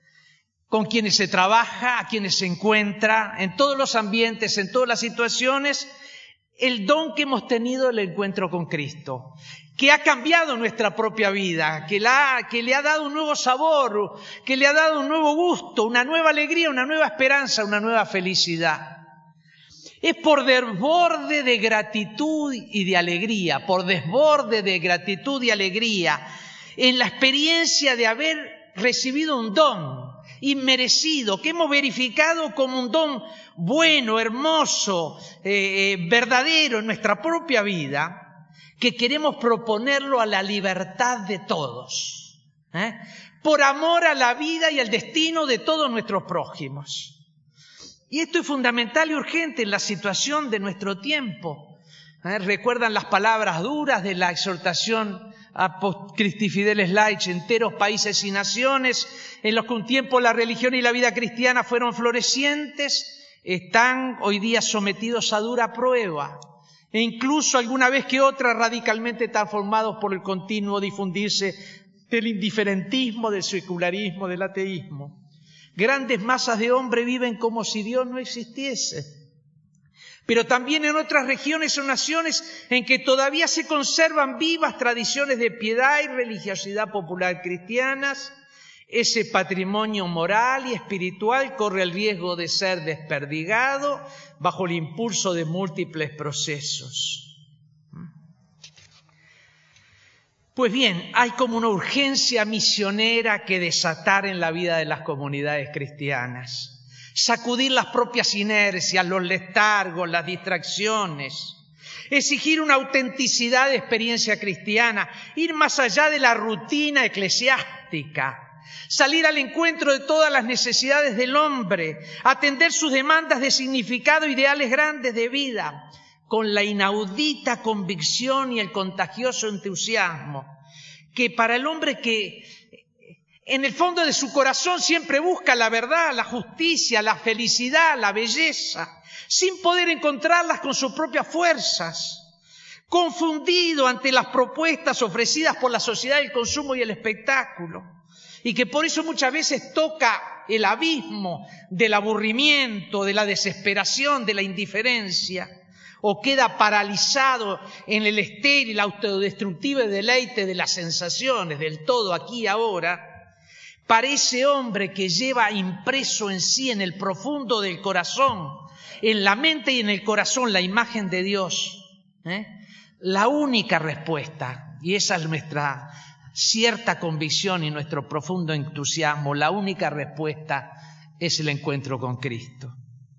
con quienes se trabaja, a quienes se encuentra, en todos los ambientes, en todas las situaciones, el don que hemos tenido del encuentro con Cristo, que ha cambiado nuestra propia vida, que, la, que le ha dado un nuevo sabor, que le ha dado un nuevo gusto, una nueva alegría, una nueva esperanza, una nueva felicidad. Es por desborde de gratitud y de alegría, por desborde de gratitud y alegría, en la experiencia de haber recibido un don inmerecido, que hemos verificado como un don bueno, hermoso, eh, verdadero en nuestra propia vida, que queremos proponerlo a la libertad de todos, ¿eh? por amor a la vida y al destino de todos nuestros prójimos. Y esto es fundamental y urgente en la situación de nuestro tiempo. ¿Eh? ¿Recuerdan las palabras duras de la exhortación a Christi Fideles Laici, enteros países y naciones, en los que un tiempo la religión y la vida cristiana fueron florecientes, están hoy día sometidos a dura prueba, e incluso alguna vez que otra radicalmente transformados por el continuo difundirse del indiferentismo, del secularismo, del ateísmo. Grandes masas de hombres viven como si Dios no existiese. Pero también en otras regiones o naciones en que todavía se conservan vivas tradiciones de piedad y religiosidad popular cristianas, ese patrimonio moral y espiritual corre el riesgo de ser desperdigado bajo el impulso de múltiples procesos. Pues bien, hay como una urgencia misionera que desatar en la vida de las comunidades cristianas. Sacudir las propias inercias, los letargos, las distracciones. Exigir una autenticidad de experiencia cristiana, ir más allá de la rutina eclesiástica. Salir al encuentro de todas las necesidades del hombre, atender sus demandas de significado, ideales grandes de vida, con la inaudita convicción y el contagioso entusiasmo, que para el hombre que en el fondo de su corazón siempre busca la verdad, la justicia, la felicidad, la belleza, sin poder encontrarlas con sus propias fuerzas, confundido ante las propuestas ofrecidas por la sociedad del consumo y el espectáculo, y que por eso muchas veces toca el abismo del aburrimiento, de la desesperación, de la indiferencia, o queda paralizado en el estéril, autodestructivo deleite de las sensaciones, del todo aquí y ahora. Para ese hombre que lleva impreso en sí, en el profundo del corazón, en la mente y en el corazón, la imagen de Dios, ¿eh? la única respuesta, y esa es nuestra cierta convicción y nuestro profundo entusiasmo, la única respuesta es el encuentro con Cristo.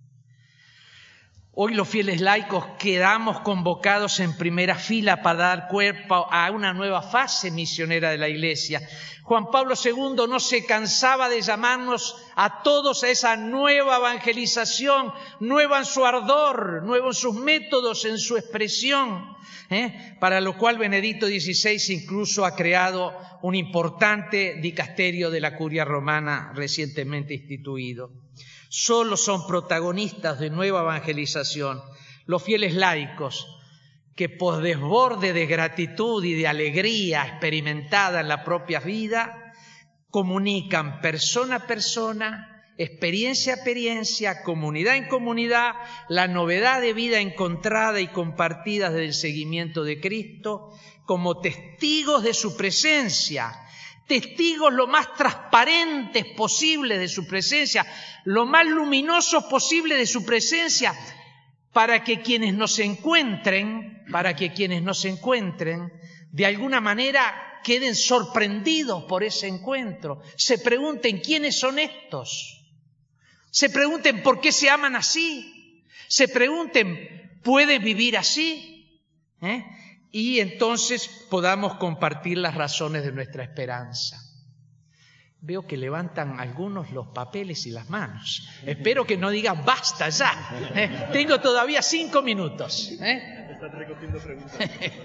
Hoy los fieles laicos quedamos convocados en primera fila para dar cuerpo a una nueva fase misionera de la Iglesia. Juan Pablo segundo no se cansaba de llamarnos a todos a esa nueva evangelización, nueva en su ardor, nuevo en sus métodos, en su expresión, ¿eh? para lo cual Benedicto dieciséis incluso ha creado un importante dicasterio de la Curia Romana recientemente instituido. Solo son protagonistas de nueva evangelización los fieles laicos que por desborde de gratitud y de alegría experimentada en la propia vida comunican persona a persona experiencia a experiencia, comunidad en comunidad, la novedad de vida encontrada y compartida desde el seguimiento de Cristo, como testigos de su presencia, testigos lo más transparentes posible de su presencia, lo más luminosos posible de su presencia, para que quienes nos encuentren, para que quienes nos encuentren, de alguna manera queden sorprendidos por ese encuentro, se pregunten quiénes son estos, se pregunten por qué se aman así, se pregunten, ¿pueden vivir así? ¿Eh? Y entonces podamos compartir las razones de nuestra esperanza. Veo que levantan algunos los papeles y las manos. Espero que no digan basta ya. ¿Eh? Tengo todavía cinco minutos. ¿Eh? Están recogiendo preguntas.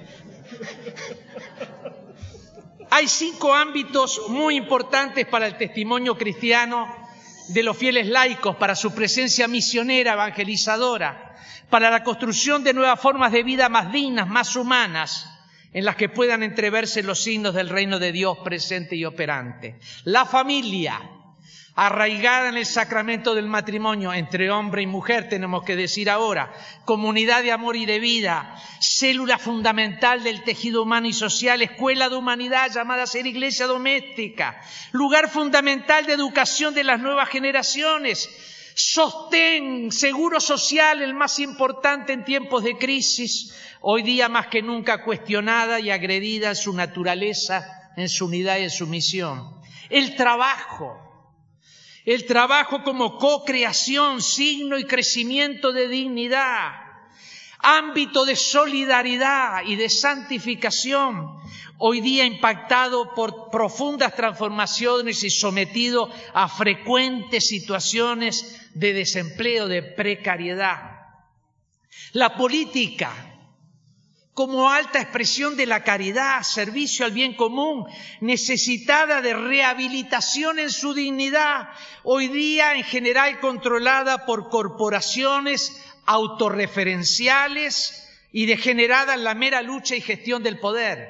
Hay cinco ámbitos muy importantes para el testimonio cristiano de los fieles laicos, para su presencia misionera, evangelizadora, para la construcción de nuevas formas de vida más dignas, más humanas, en las que puedan entreverse los signos del reino de Dios presente y operante. La familia, arraigada en el sacramento del matrimonio entre hombre y mujer, tenemos que decir ahora, comunidad de amor y de vida, célula fundamental del tejido humano y social, escuela de humanidad llamada a ser iglesia doméstica, lugar fundamental de educación de las nuevas generaciones, sostén, seguro social, el más importante en tiempos de crisis, hoy día más que nunca cuestionada y agredida en su naturaleza, en su unidad y en su misión. El trabajo, el trabajo como co-creación, signo y crecimiento de dignidad, ámbito de solidaridad y de santificación, hoy día impactado por profundas transformaciones y sometido a frecuentes situaciones de desempleo, de precariedad. La política, como alta expresión de la caridad, servicio al bien común, necesitada de rehabilitación en su dignidad, hoy día en general controlada por corporaciones autorreferenciales y degenerada en la mera lucha y gestión del poder.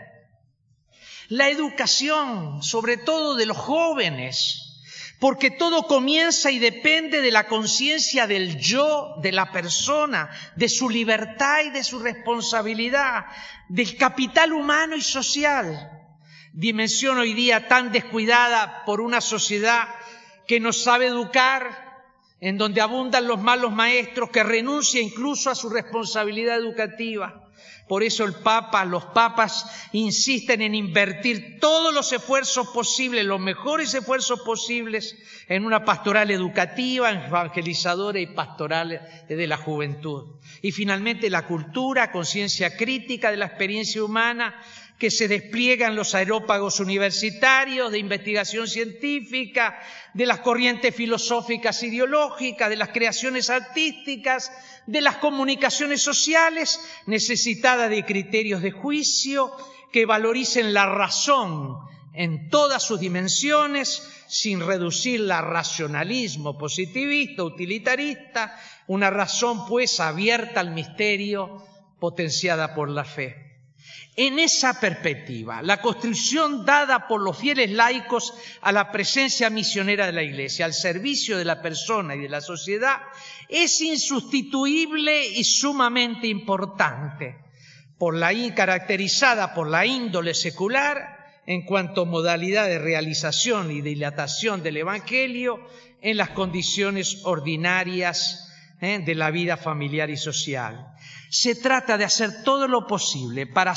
La educación, sobre todo de los jóvenes, porque todo comienza y depende de la conciencia del yo, de la persona, de su libertad y de su responsabilidad, del capital humano y social. Dimensión hoy día tan descuidada por una sociedad que no sabe educar, en donde abundan los malos maestros, que renuncia incluso a su responsabilidad educativa. Por eso el Papa, los papas insisten en invertir todos los esfuerzos posibles, los mejores esfuerzos posibles, en una pastoral educativa, evangelizadora y pastoral de la juventud. Y finalmente la cultura, conciencia crítica de la experiencia humana, que se despliega en los aerópagos universitarios de investigación científica, de las corrientes filosóficas ideológicas, de las creaciones artísticas, de las comunicaciones sociales, necesitada de criterios de juicio que valoricen la razón en todas sus dimensiones, sin reducirla a racionalismo positivista, utilitarista, una razón pues abierta al misterio, potenciada por la fe. En esa perspectiva, la construcción dada por los fieles laicos a la presencia misionera de la Iglesia, al servicio de la persona y de la sociedad, es insustituible y sumamente importante, por la, caracterizada por la índole secular en cuanto a modalidad de realización y dilatación del Evangelio en las condiciones ordinarias ¿eh? de la vida familiar y social. Se trata de hacer todo lo posible para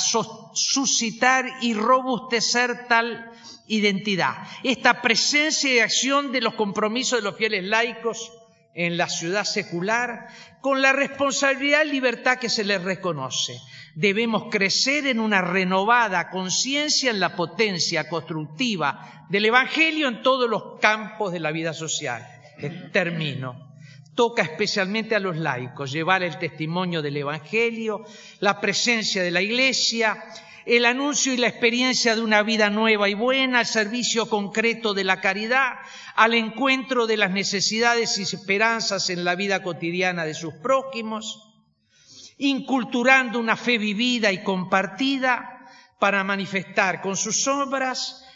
suscitar y robustecer tal identidad, esta presencia y acción de los compromisos de los fieles laicos en la ciudad secular, con la responsabilidad y libertad que se les reconoce. Debemos crecer en una renovada conciencia en la potencia constructiva del Evangelio en todos los campos de la vida social. Termino. Toca especialmente a los laicos llevar el testimonio del Evangelio, la presencia de la Iglesia, el anuncio y la experiencia de una vida nueva y buena, el servicio concreto de la caridad, al encuentro de las necesidades y esperanzas en la vida cotidiana de sus prójimos, inculturando una fe vivida y compartida para manifestar con sus obras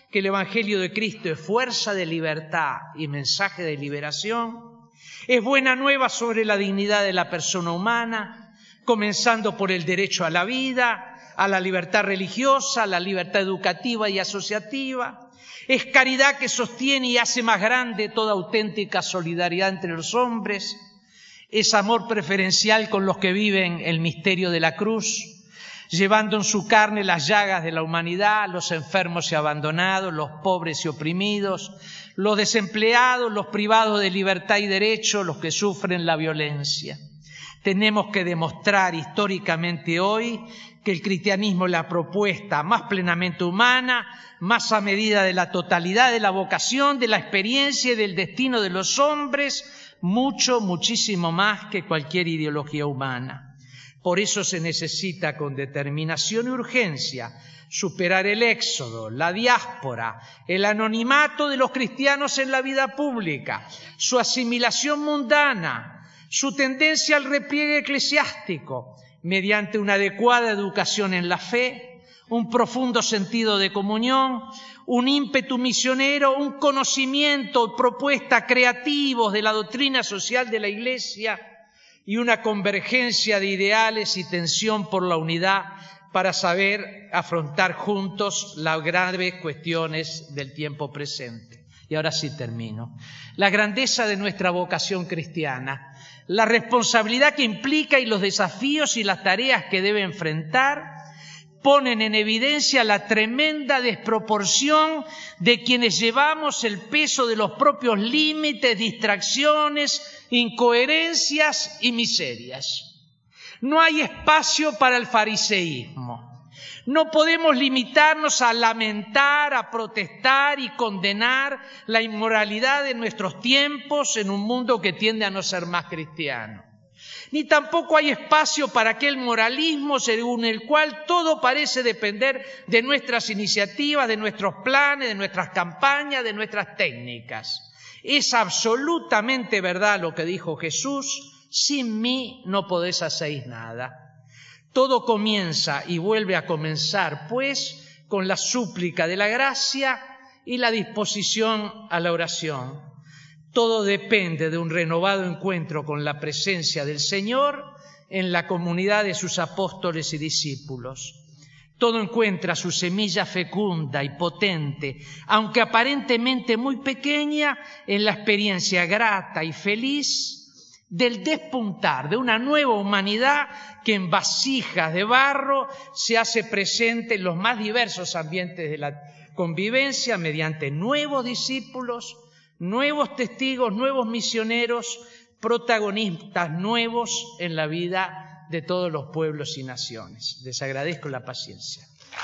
que el Evangelio de Cristo es fuerza de libertad y mensaje de liberación. Es buena nueva sobre la dignidad de la persona humana, comenzando por el derecho a la vida, a la libertad religiosa, a la libertad educativa y asociativa. Es caridad que sostiene y hace más grande toda auténtica solidaridad entre los hombres. Es amor preferencial con los que viven el misterio de la cruz, llevando en su carne las llagas de la humanidad, los enfermos y abandonados, los pobres y oprimidos, los desempleados, los privados de libertad y derecho, los que sufren la violencia. Tenemos que demostrar históricamente hoy que el cristianismo es la propuesta más plenamente humana, más a medida de la totalidad de la vocación, de la experiencia y del destino de los hombres, mucho, muchísimo más que cualquier ideología humana. Por eso se necesita con determinación y urgencia superar el éxodo, la diáspora, el anonimato de los cristianos en la vida pública, su asimilación mundana, su tendencia al repliegue eclesiástico, mediante una adecuada educación en la fe, un profundo sentido de comunión, un ímpetu misionero, un conocimiento, propuesta creativos de la doctrina social de la Iglesia y una convergencia de ideales y tensión por la unidad para saber afrontar juntos las graves cuestiones del tiempo presente. Y ahora sí termino. La grandeza de nuestra vocación cristiana, la responsabilidad que implica y los desafíos y las tareas que debe enfrentar, ponen en evidencia la tremenda desproporción de quienes llevamos el peso de los propios límites, distracciones, incoherencias y miserias. No hay espacio para el fariseísmo. No podemos limitarnos a lamentar, a protestar y condenar la inmoralidad de nuestros tiempos en un mundo que tiende a no ser más cristiano. Ni tampoco hay espacio para aquel moralismo según el cual todo parece depender de nuestras iniciativas, de nuestros planes, de nuestras campañas, de nuestras técnicas. Es absolutamente verdad lo que dijo Jesús: sin mí no podéis hacer nada. Todo comienza y vuelve a comenzar, pues, con la súplica de la gracia y la disposición a la oración. Todo depende de un renovado encuentro con la presencia del Señor en la comunidad de sus apóstoles y discípulos. Todo encuentra su semilla fecunda y potente, aunque aparentemente muy pequeña, en la experiencia grata y feliz del despuntar de una nueva humanidad que en vasijas de barro se hace presente en los más diversos ambientes de la convivencia mediante nuevos discípulos, nuevos testigos, nuevos misioneros, protagonistas nuevos en la vida de todos los pueblos y naciones. Les agradezco la paciencia.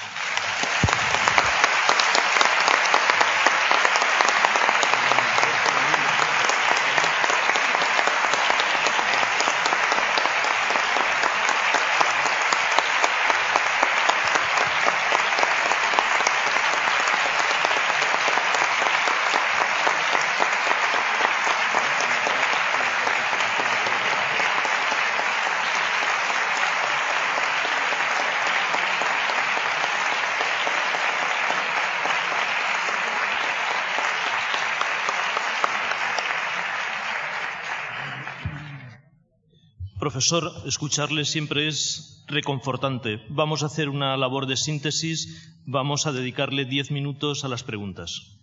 Profesor, escucharle siempre es reconfortante. Vamos a hacer una labor de síntesis. Vamos a dedicarle diez minutos a las preguntas.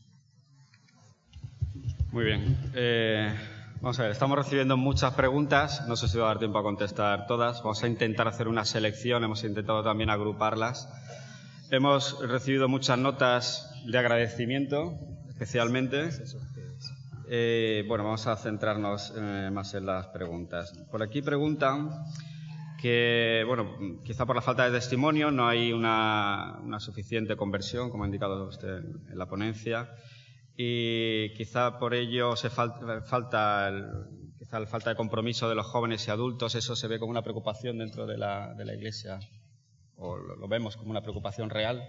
Muy bien. Eh, vamos a ver, estamos recibiendo muchas preguntas. No sé si va a dar tiempo a contestar todas. Vamos a intentar hacer una selección. Hemos intentado también agruparlas. Hemos recibido muchas notas de agradecimiento, especialmente. Eh, bueno, vamos a centrarnos eh, más en las preguntas. Por aquí preguntan que, bueno, quizá por la falta de testimonio no hay una, una suficiente conversión, como ha indicado usted en la ponencia, y quizá por ello se falta, falta el, quizá la falta de compromiso de los jóvenes y adultos. Eso se ve como una preocupación dentro de la, de la Iglesia, o lo, lo vemos como una preocupación real.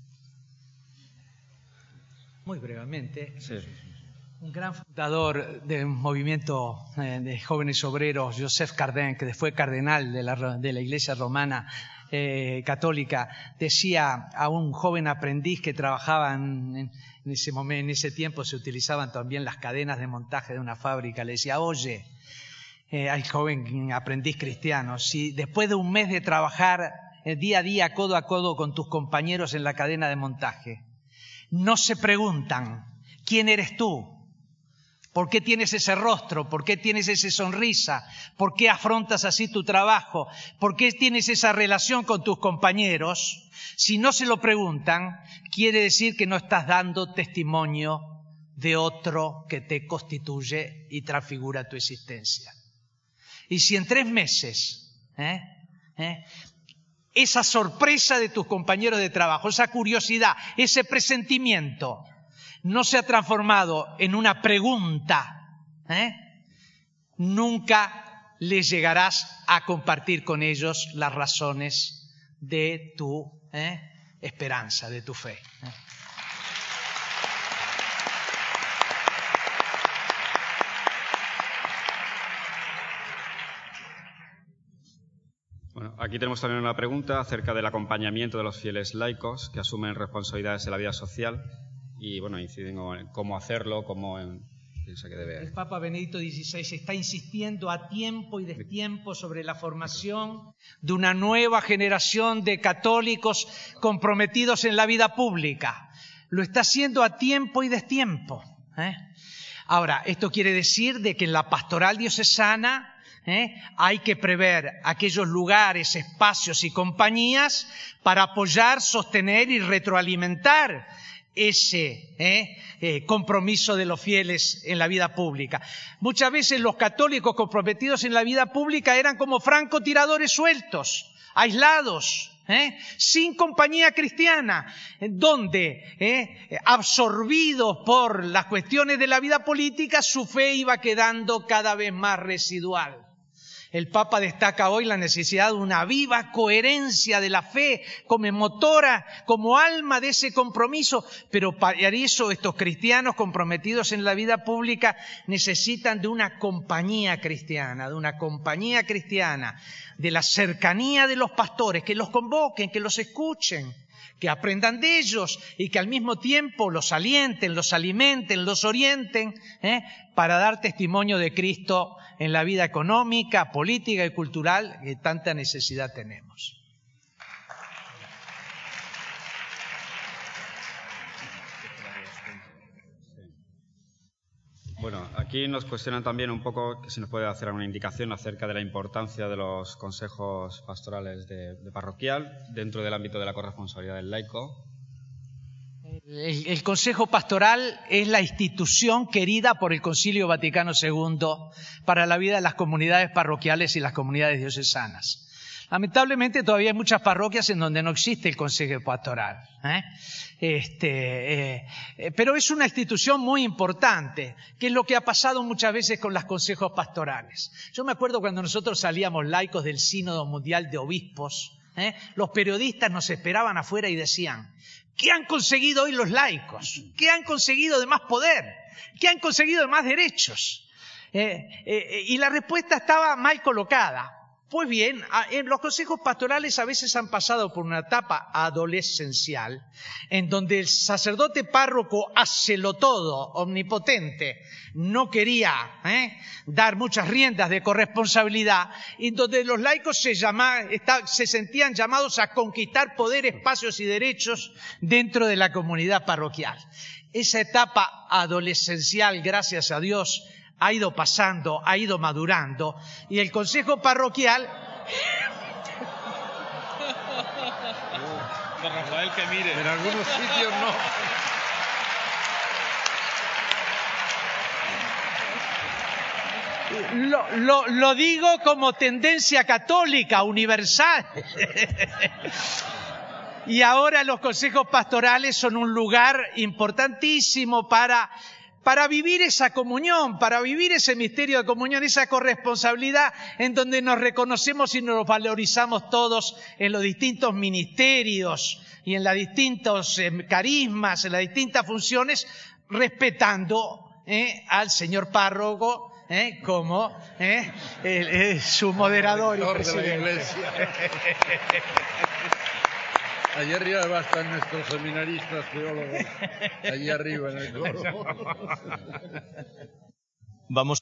Muy brevemente. Sí. Un gran fundador del movimiento eh, de jóvenes obreros, Joseph Cardin, que fue cardenal de la, de la Iglesia romana eh, católica, decía a un joven aprendiz que trabajaba en, en, ese momento, en ese tiempo se utilizaban también las cadenas de montaje de una fábrica, le decía, oye, eh, al joven aprendiz cristiano, si después de un mes de trabajar eh, día a día, codo a codo con tus compañeros en la cadena de montaje, no se preguntan, ¿quién eres tú? ¿Por qué tienes ese rostro? ¿Por qué tienes esa sonrisa? ¿Por qué afrontas así tu trabajo? ¿Por qué tienes esa relación con tus compañeros? Si no se lo preguntan, quiere decir que no estás dando testimonio de otro que te constituye y transfigura tu existencia. Y si en tres meses, ¿eh? ¿Eh? esa sorpresa de tus compañeros de trabajo, esa curiosidad, ese presentimiento, no se ha transformado en una pregunta, ¿eh? nunca les llegarás a compartir con ellos las razones de tu ¿eh? esperanza, de tu fe. ¿eh? Bueno, aquí tenemos también una pregunta acerca del acompañamiento de los fieles laicos que asumen responsabilidades en la vida social. Y bueno, inciden en cómo hacerlo, cómo en, piensa que debe. El Papa Benedicto dieciséis está insistiendo a tiempo y destiempo sobre la formación de una nueva generación de católicos comprometidos en la vida pública. Lo está haciendo a tiempo y destiempo. ¿eh? Ahora, esto quiere decir de que en la pastoral diocesana ¿eh? hay que prever aquellos lugares, espacios y compañías para apoyar, sostener y retroalimentar ese ¿eh? Eh, compromiso de los fieles en la vida pública. Muchas veces los católicos comprometidos en la vida pública eran como francotiradores sueltos, aislados, ¿eh? sin compañía cristiana, donde, ¿eh? absorbidos por las cuestiones de la vida política, su fe iba quedando cada vez más residual. El Papa destaca hoy la necesidad de una viva coherencia de la fe como motora, como alma de ese compromiso, pero para eso estos cristianos comprometidos en la vida pública necesitan de una compañía cristiana, de una compañía cristiana, de la cercanía de los pastores, que los convoquen, que los escuchen, que aprendan de ellos y que al mismo tiempo los alienten, los alimenten, los orienten, ¿eh? para dar testimonio de Cristo en la vida económica, política y cultural que tanta necesidad tenemos. Bueno, aquí nos cuestionan también un poco que si nos puede hacer alguna indicación acerca de la importancia de los consejos pastorales de, de parroquial dentro del ámbito de la corresponsabilidad del laico. El, el Consejo Pastoral es la institución querida por el Concilio Vaticano segundo para la vida de las comunidades parroquiales y las comunidades diocesanas. Lamentablemente todavía hay muchas parroquias en donde no existe el Consejo Pastoral. ¿eh? Este, eh, eh, pero es una institución muy importante, que es lo que ha pasado muchas veces con los consejos pastorales. Yo me acuerdo cuando nosotros salíamos laicos del Sínodo Mundial de Obispos, ¿eh? los periodistas nos esperaban afuera y decían, ¿qué han conseguido hoy los laicos? ¿Qué han conseguido de más poder? ¿Qué han conseguido de más derechos? Eh, eh, y la respuesta estaba mal colocada. Pues bien, en los consejos pastorales a veces han pasado por una etapa adolescencial, en donde el sacerdote párroco hácelo todo, omnipotente, no quería ¿eh? dar muchas riendas de corresponsabilidad, y donde los laicos se, llama, está, se sentían llamados a conquistar poder, espacios y derechos dentro de la comunidad parroquial. Esa etapa adolescencial, gracias a Dios, ha ido pasando, ha ido madurando, y el consejo parroquial... Don Rafael, que mire. En algunos sitios no. Lo, lo, lo digo como tendencia católica, universal. Y ahora los consejos pastorales son un lugar importantísimo para... para vivir esa comunión, para vivir ese misterio de comunión, esa corresponsabilidad en donde nos reconocemos y nos valorizamos todos en los distintos ministerios y en los distintos eh, carismas, en las distintas funciones, respetando eh, al señor párroco ¿eh? como ¿eh? el, el, su moderador y presidente. Allí arriba están nuestros seminaristas teólogos. Allí arriba en el coro. Vamos.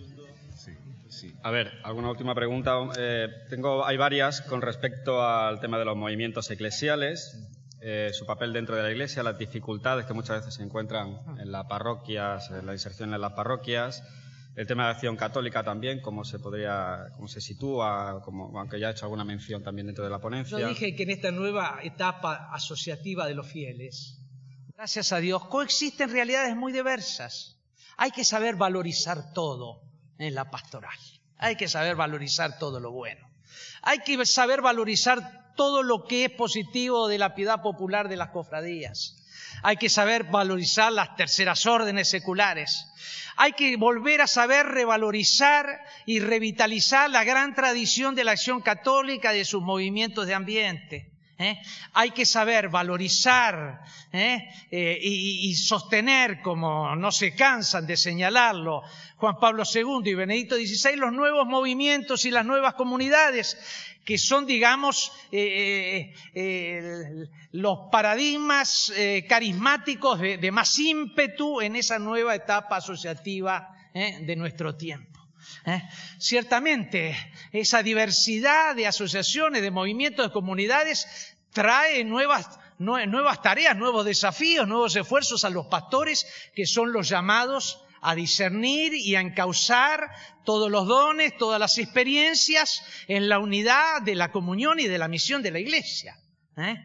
Sí, sí. A ver, alguna última pregunta. Eh, tengo, hay varias con respecto al tema de los movimientos eclesiales, eh, su papel dentro de la Iglesia, las dificultades que muchas veces se encuentran en las parroquias, en la inserción en las parroquias. El tema de acción católica también, cómo se podría, cómo se sitúa, como, aunque ya he hecho alguna mención también dentro de la ponencia. Yo dije que en esta nueva etapa asociativa de los fieles, gracias a Dios, coexisten realidades muy diversas. Hay que saber valorizar todo en la pastoral. Hay que saber valorizar todo lo bueno. Hay que saber valorizar todo lo que es positivo de la piedad popular de las cofradías. Hay que saber valorizar las terceras órdenes seculares. Hay que volver a saber revalorizar y revitalizar la gran tradición de la acción católica y de sus movimientos de ambiente. ¿eh? Hay que saber valorizar ¿eh? Eh, y, y sostener, como no se cansan de señalarlo Juan Pablo segundo y Benedicto dieciséis, los nuevos movimientos y las nuevas comunidades, que son, digamos, eh, eh, los paradigmas eh, carismáticos de, de más ímpetu en esa nueva etapa asociativa eh, de nuestro tiempo. Eh. Ciertamente, esa diversidad de asociaciones, de movimientos, de comunidades, trae nuevas, nuevas tareas, nuevos desafíos, nuevos esfuerzos a los pastores, que son los llamados a discernir y a encauzar todos los dones, todas las experiencias en la unidad de la comunión y de la misión de la Iglesia. ¿eh?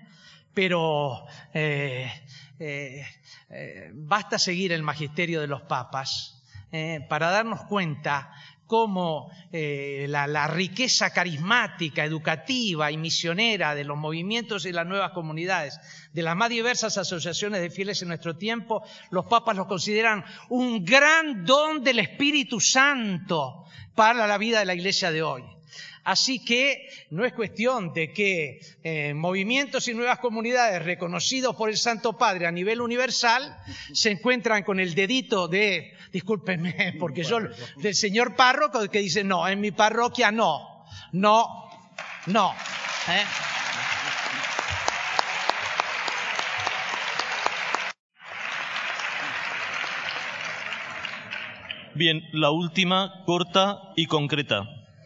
Pero eh, eh, eh, basta seguir el magisterio de los papas eh, para darnos cuenta cómo eh, la, la riqueza carismática, educativa y misionera de los movimientos y las nuevas comunidades, de las más diversas asociaciones de fieles en nuestro tiempo, los papas los consideran un gran don del Espíritu Santo para la vida de la Iglesia de hoy. Así que no es cuestión de que eh, movimientos y nuevas comunidades reconocidos por el Santo Padre a nivel universal se encuentran con el dedito de, discúlpenme, porque yo, del señor párroco, que dice, no, en mi parroquia no, no, no. ¿eh? Bien, la última, corta y concreta.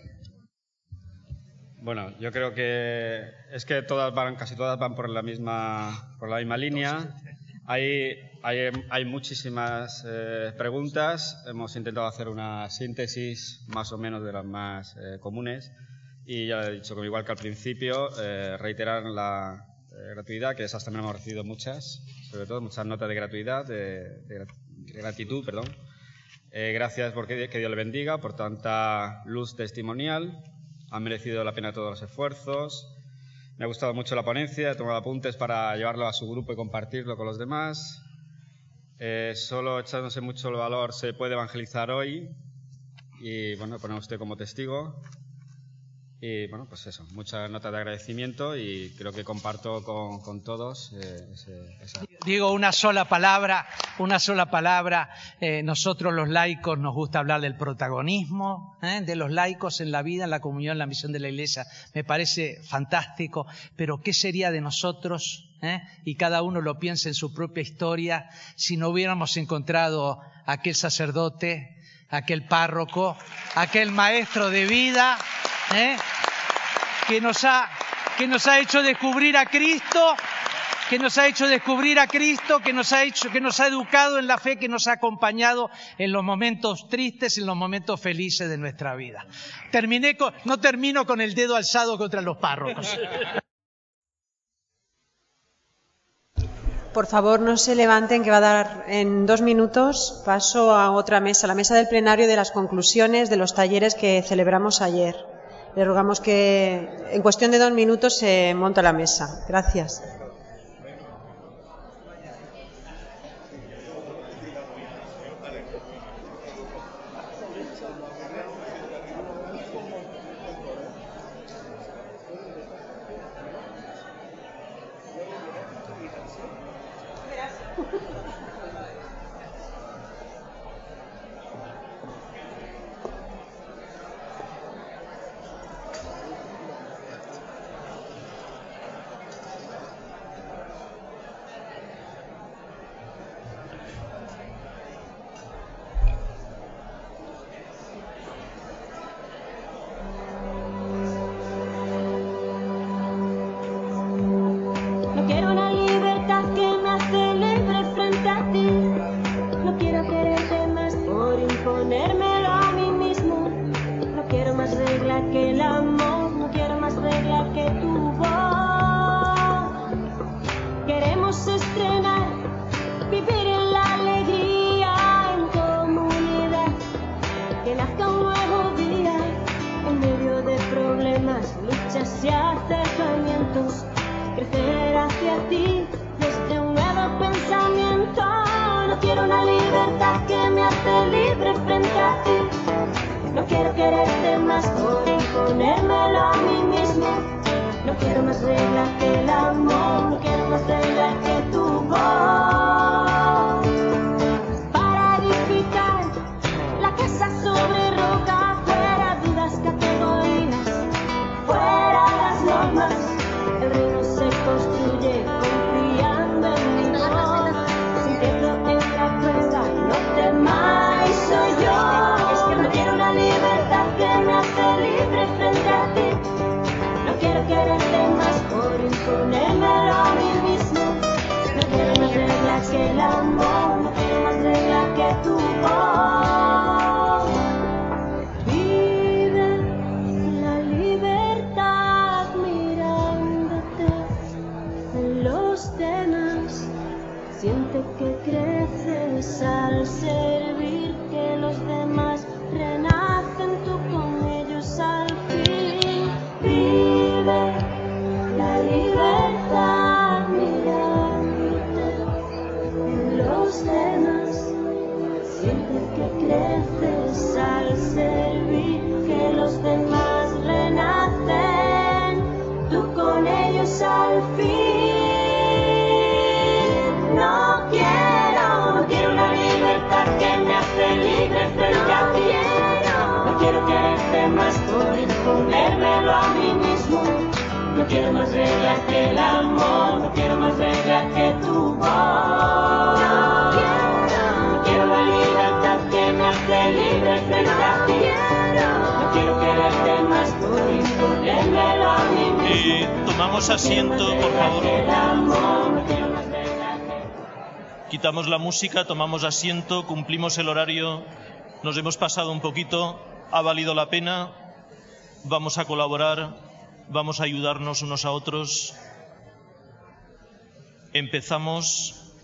Bueno, yo creo que es que todas van, casi todas van por la misma, por la misma línea. Hay, hay, hay muchísimas eh, preguntas. Hemos intentado hacer una síntesis más o menos de las más eh, comunes. Y ya he dicho, como igual que al principio, eh, reiterar la eh, gratuidad, que esas también hemos recibido muchas, sobre todo muchas notas de gratuidad, de, de, de gratitud, perdón. Eh, gracias porque que Dios le bendiga por tanta luz testimonial. Han merecido la pena todos los esfuerzos. Me ha gustado mucho la ponencia, he tomado apuntes para llevarlo a su grupo y compartirlo con los demás. Eh, solo echándose mucho el valor se puede evangelizar hoy y, bueno, ponemos usted como testigo. Y, bueno, pues eso, muchas notas de agradecimiento y creo que comparto con, con todos eh, ese, esa... Digo una sola palabra, una sola palabra. Eh, nosotros los laicos nos gusta hablar del protagonismo ¿eh? de los laicos en la vida, en la comunión, en la misión de la Iglesia. Me parece fantástico, pero ¿qué sería de nosotros? ¿eh? Y cada uno lo piensa en su propia historia, si no hubiéramos encontrado aquel sacerdote, aquel párroco, aquel maestro de vida, ¿eh? que nos ha, que nos ha hecho descubrir a Cristo, que nos ha hecho descubrir a Cristo, que nos ha hecho, que nos ha educado en la fe, que nos ha acompañado en los momentos tristes, en los momentos felices de nuestra vida. Terminé con, no termino con el dedo alzado contra los párrocos. Por favor, no se levanten, que va a dar en dos minutos paso a otra mesa, la mesa del plenario de las conclusiones de los talleres que celebramos ayer. Le rogamos que en cuestión de dos minutos se monta la mesa. Gracias. hace libre frente a ti. No quiero quererte más por imponérmelo a mí mismo. No quiero más reglas que el amor, no quiero más reglas que tu voz. Para edificar la casa sobre roca, fuera dudas, categorías, fuera las normas. El reino se construye confiando en mi voz. Si empiezo en la prueba, no temáis, soy yo. Es que no quiero una libertad que me hace libre frente a ti. No quiero quererte más por imponérmelo a mí mismo. No quiero más reglas que el amor, no quiero más reglas que tu voz. Vive la libertad mirándote en los demás. Siente que creces al servir, que los demás renacen tú con ellos al fin. Vive la libertad mirándote en los demás. Siente que creces al servir, que los demás renacen tú con ellos al fin. No quiero, no quiero una libertad que me hace libre frente a ti. No quiero quererte más por imponérmelo a mí mismo. No quiero más reglas que el amor, no quiero más reglas que tu voz. No quiero la libertad que me hace libre frente a ti. No quiero quererte más por imponérmelo a mí mismo. Eh, tomamos asiento, por favor. Quitamos la música, tomamos asiento, cumplimos el horario, nos hemos pasado un poquito, ha valido la pena, vamos a colaborar, vamos a ayudarnos unos a otros. Empezamos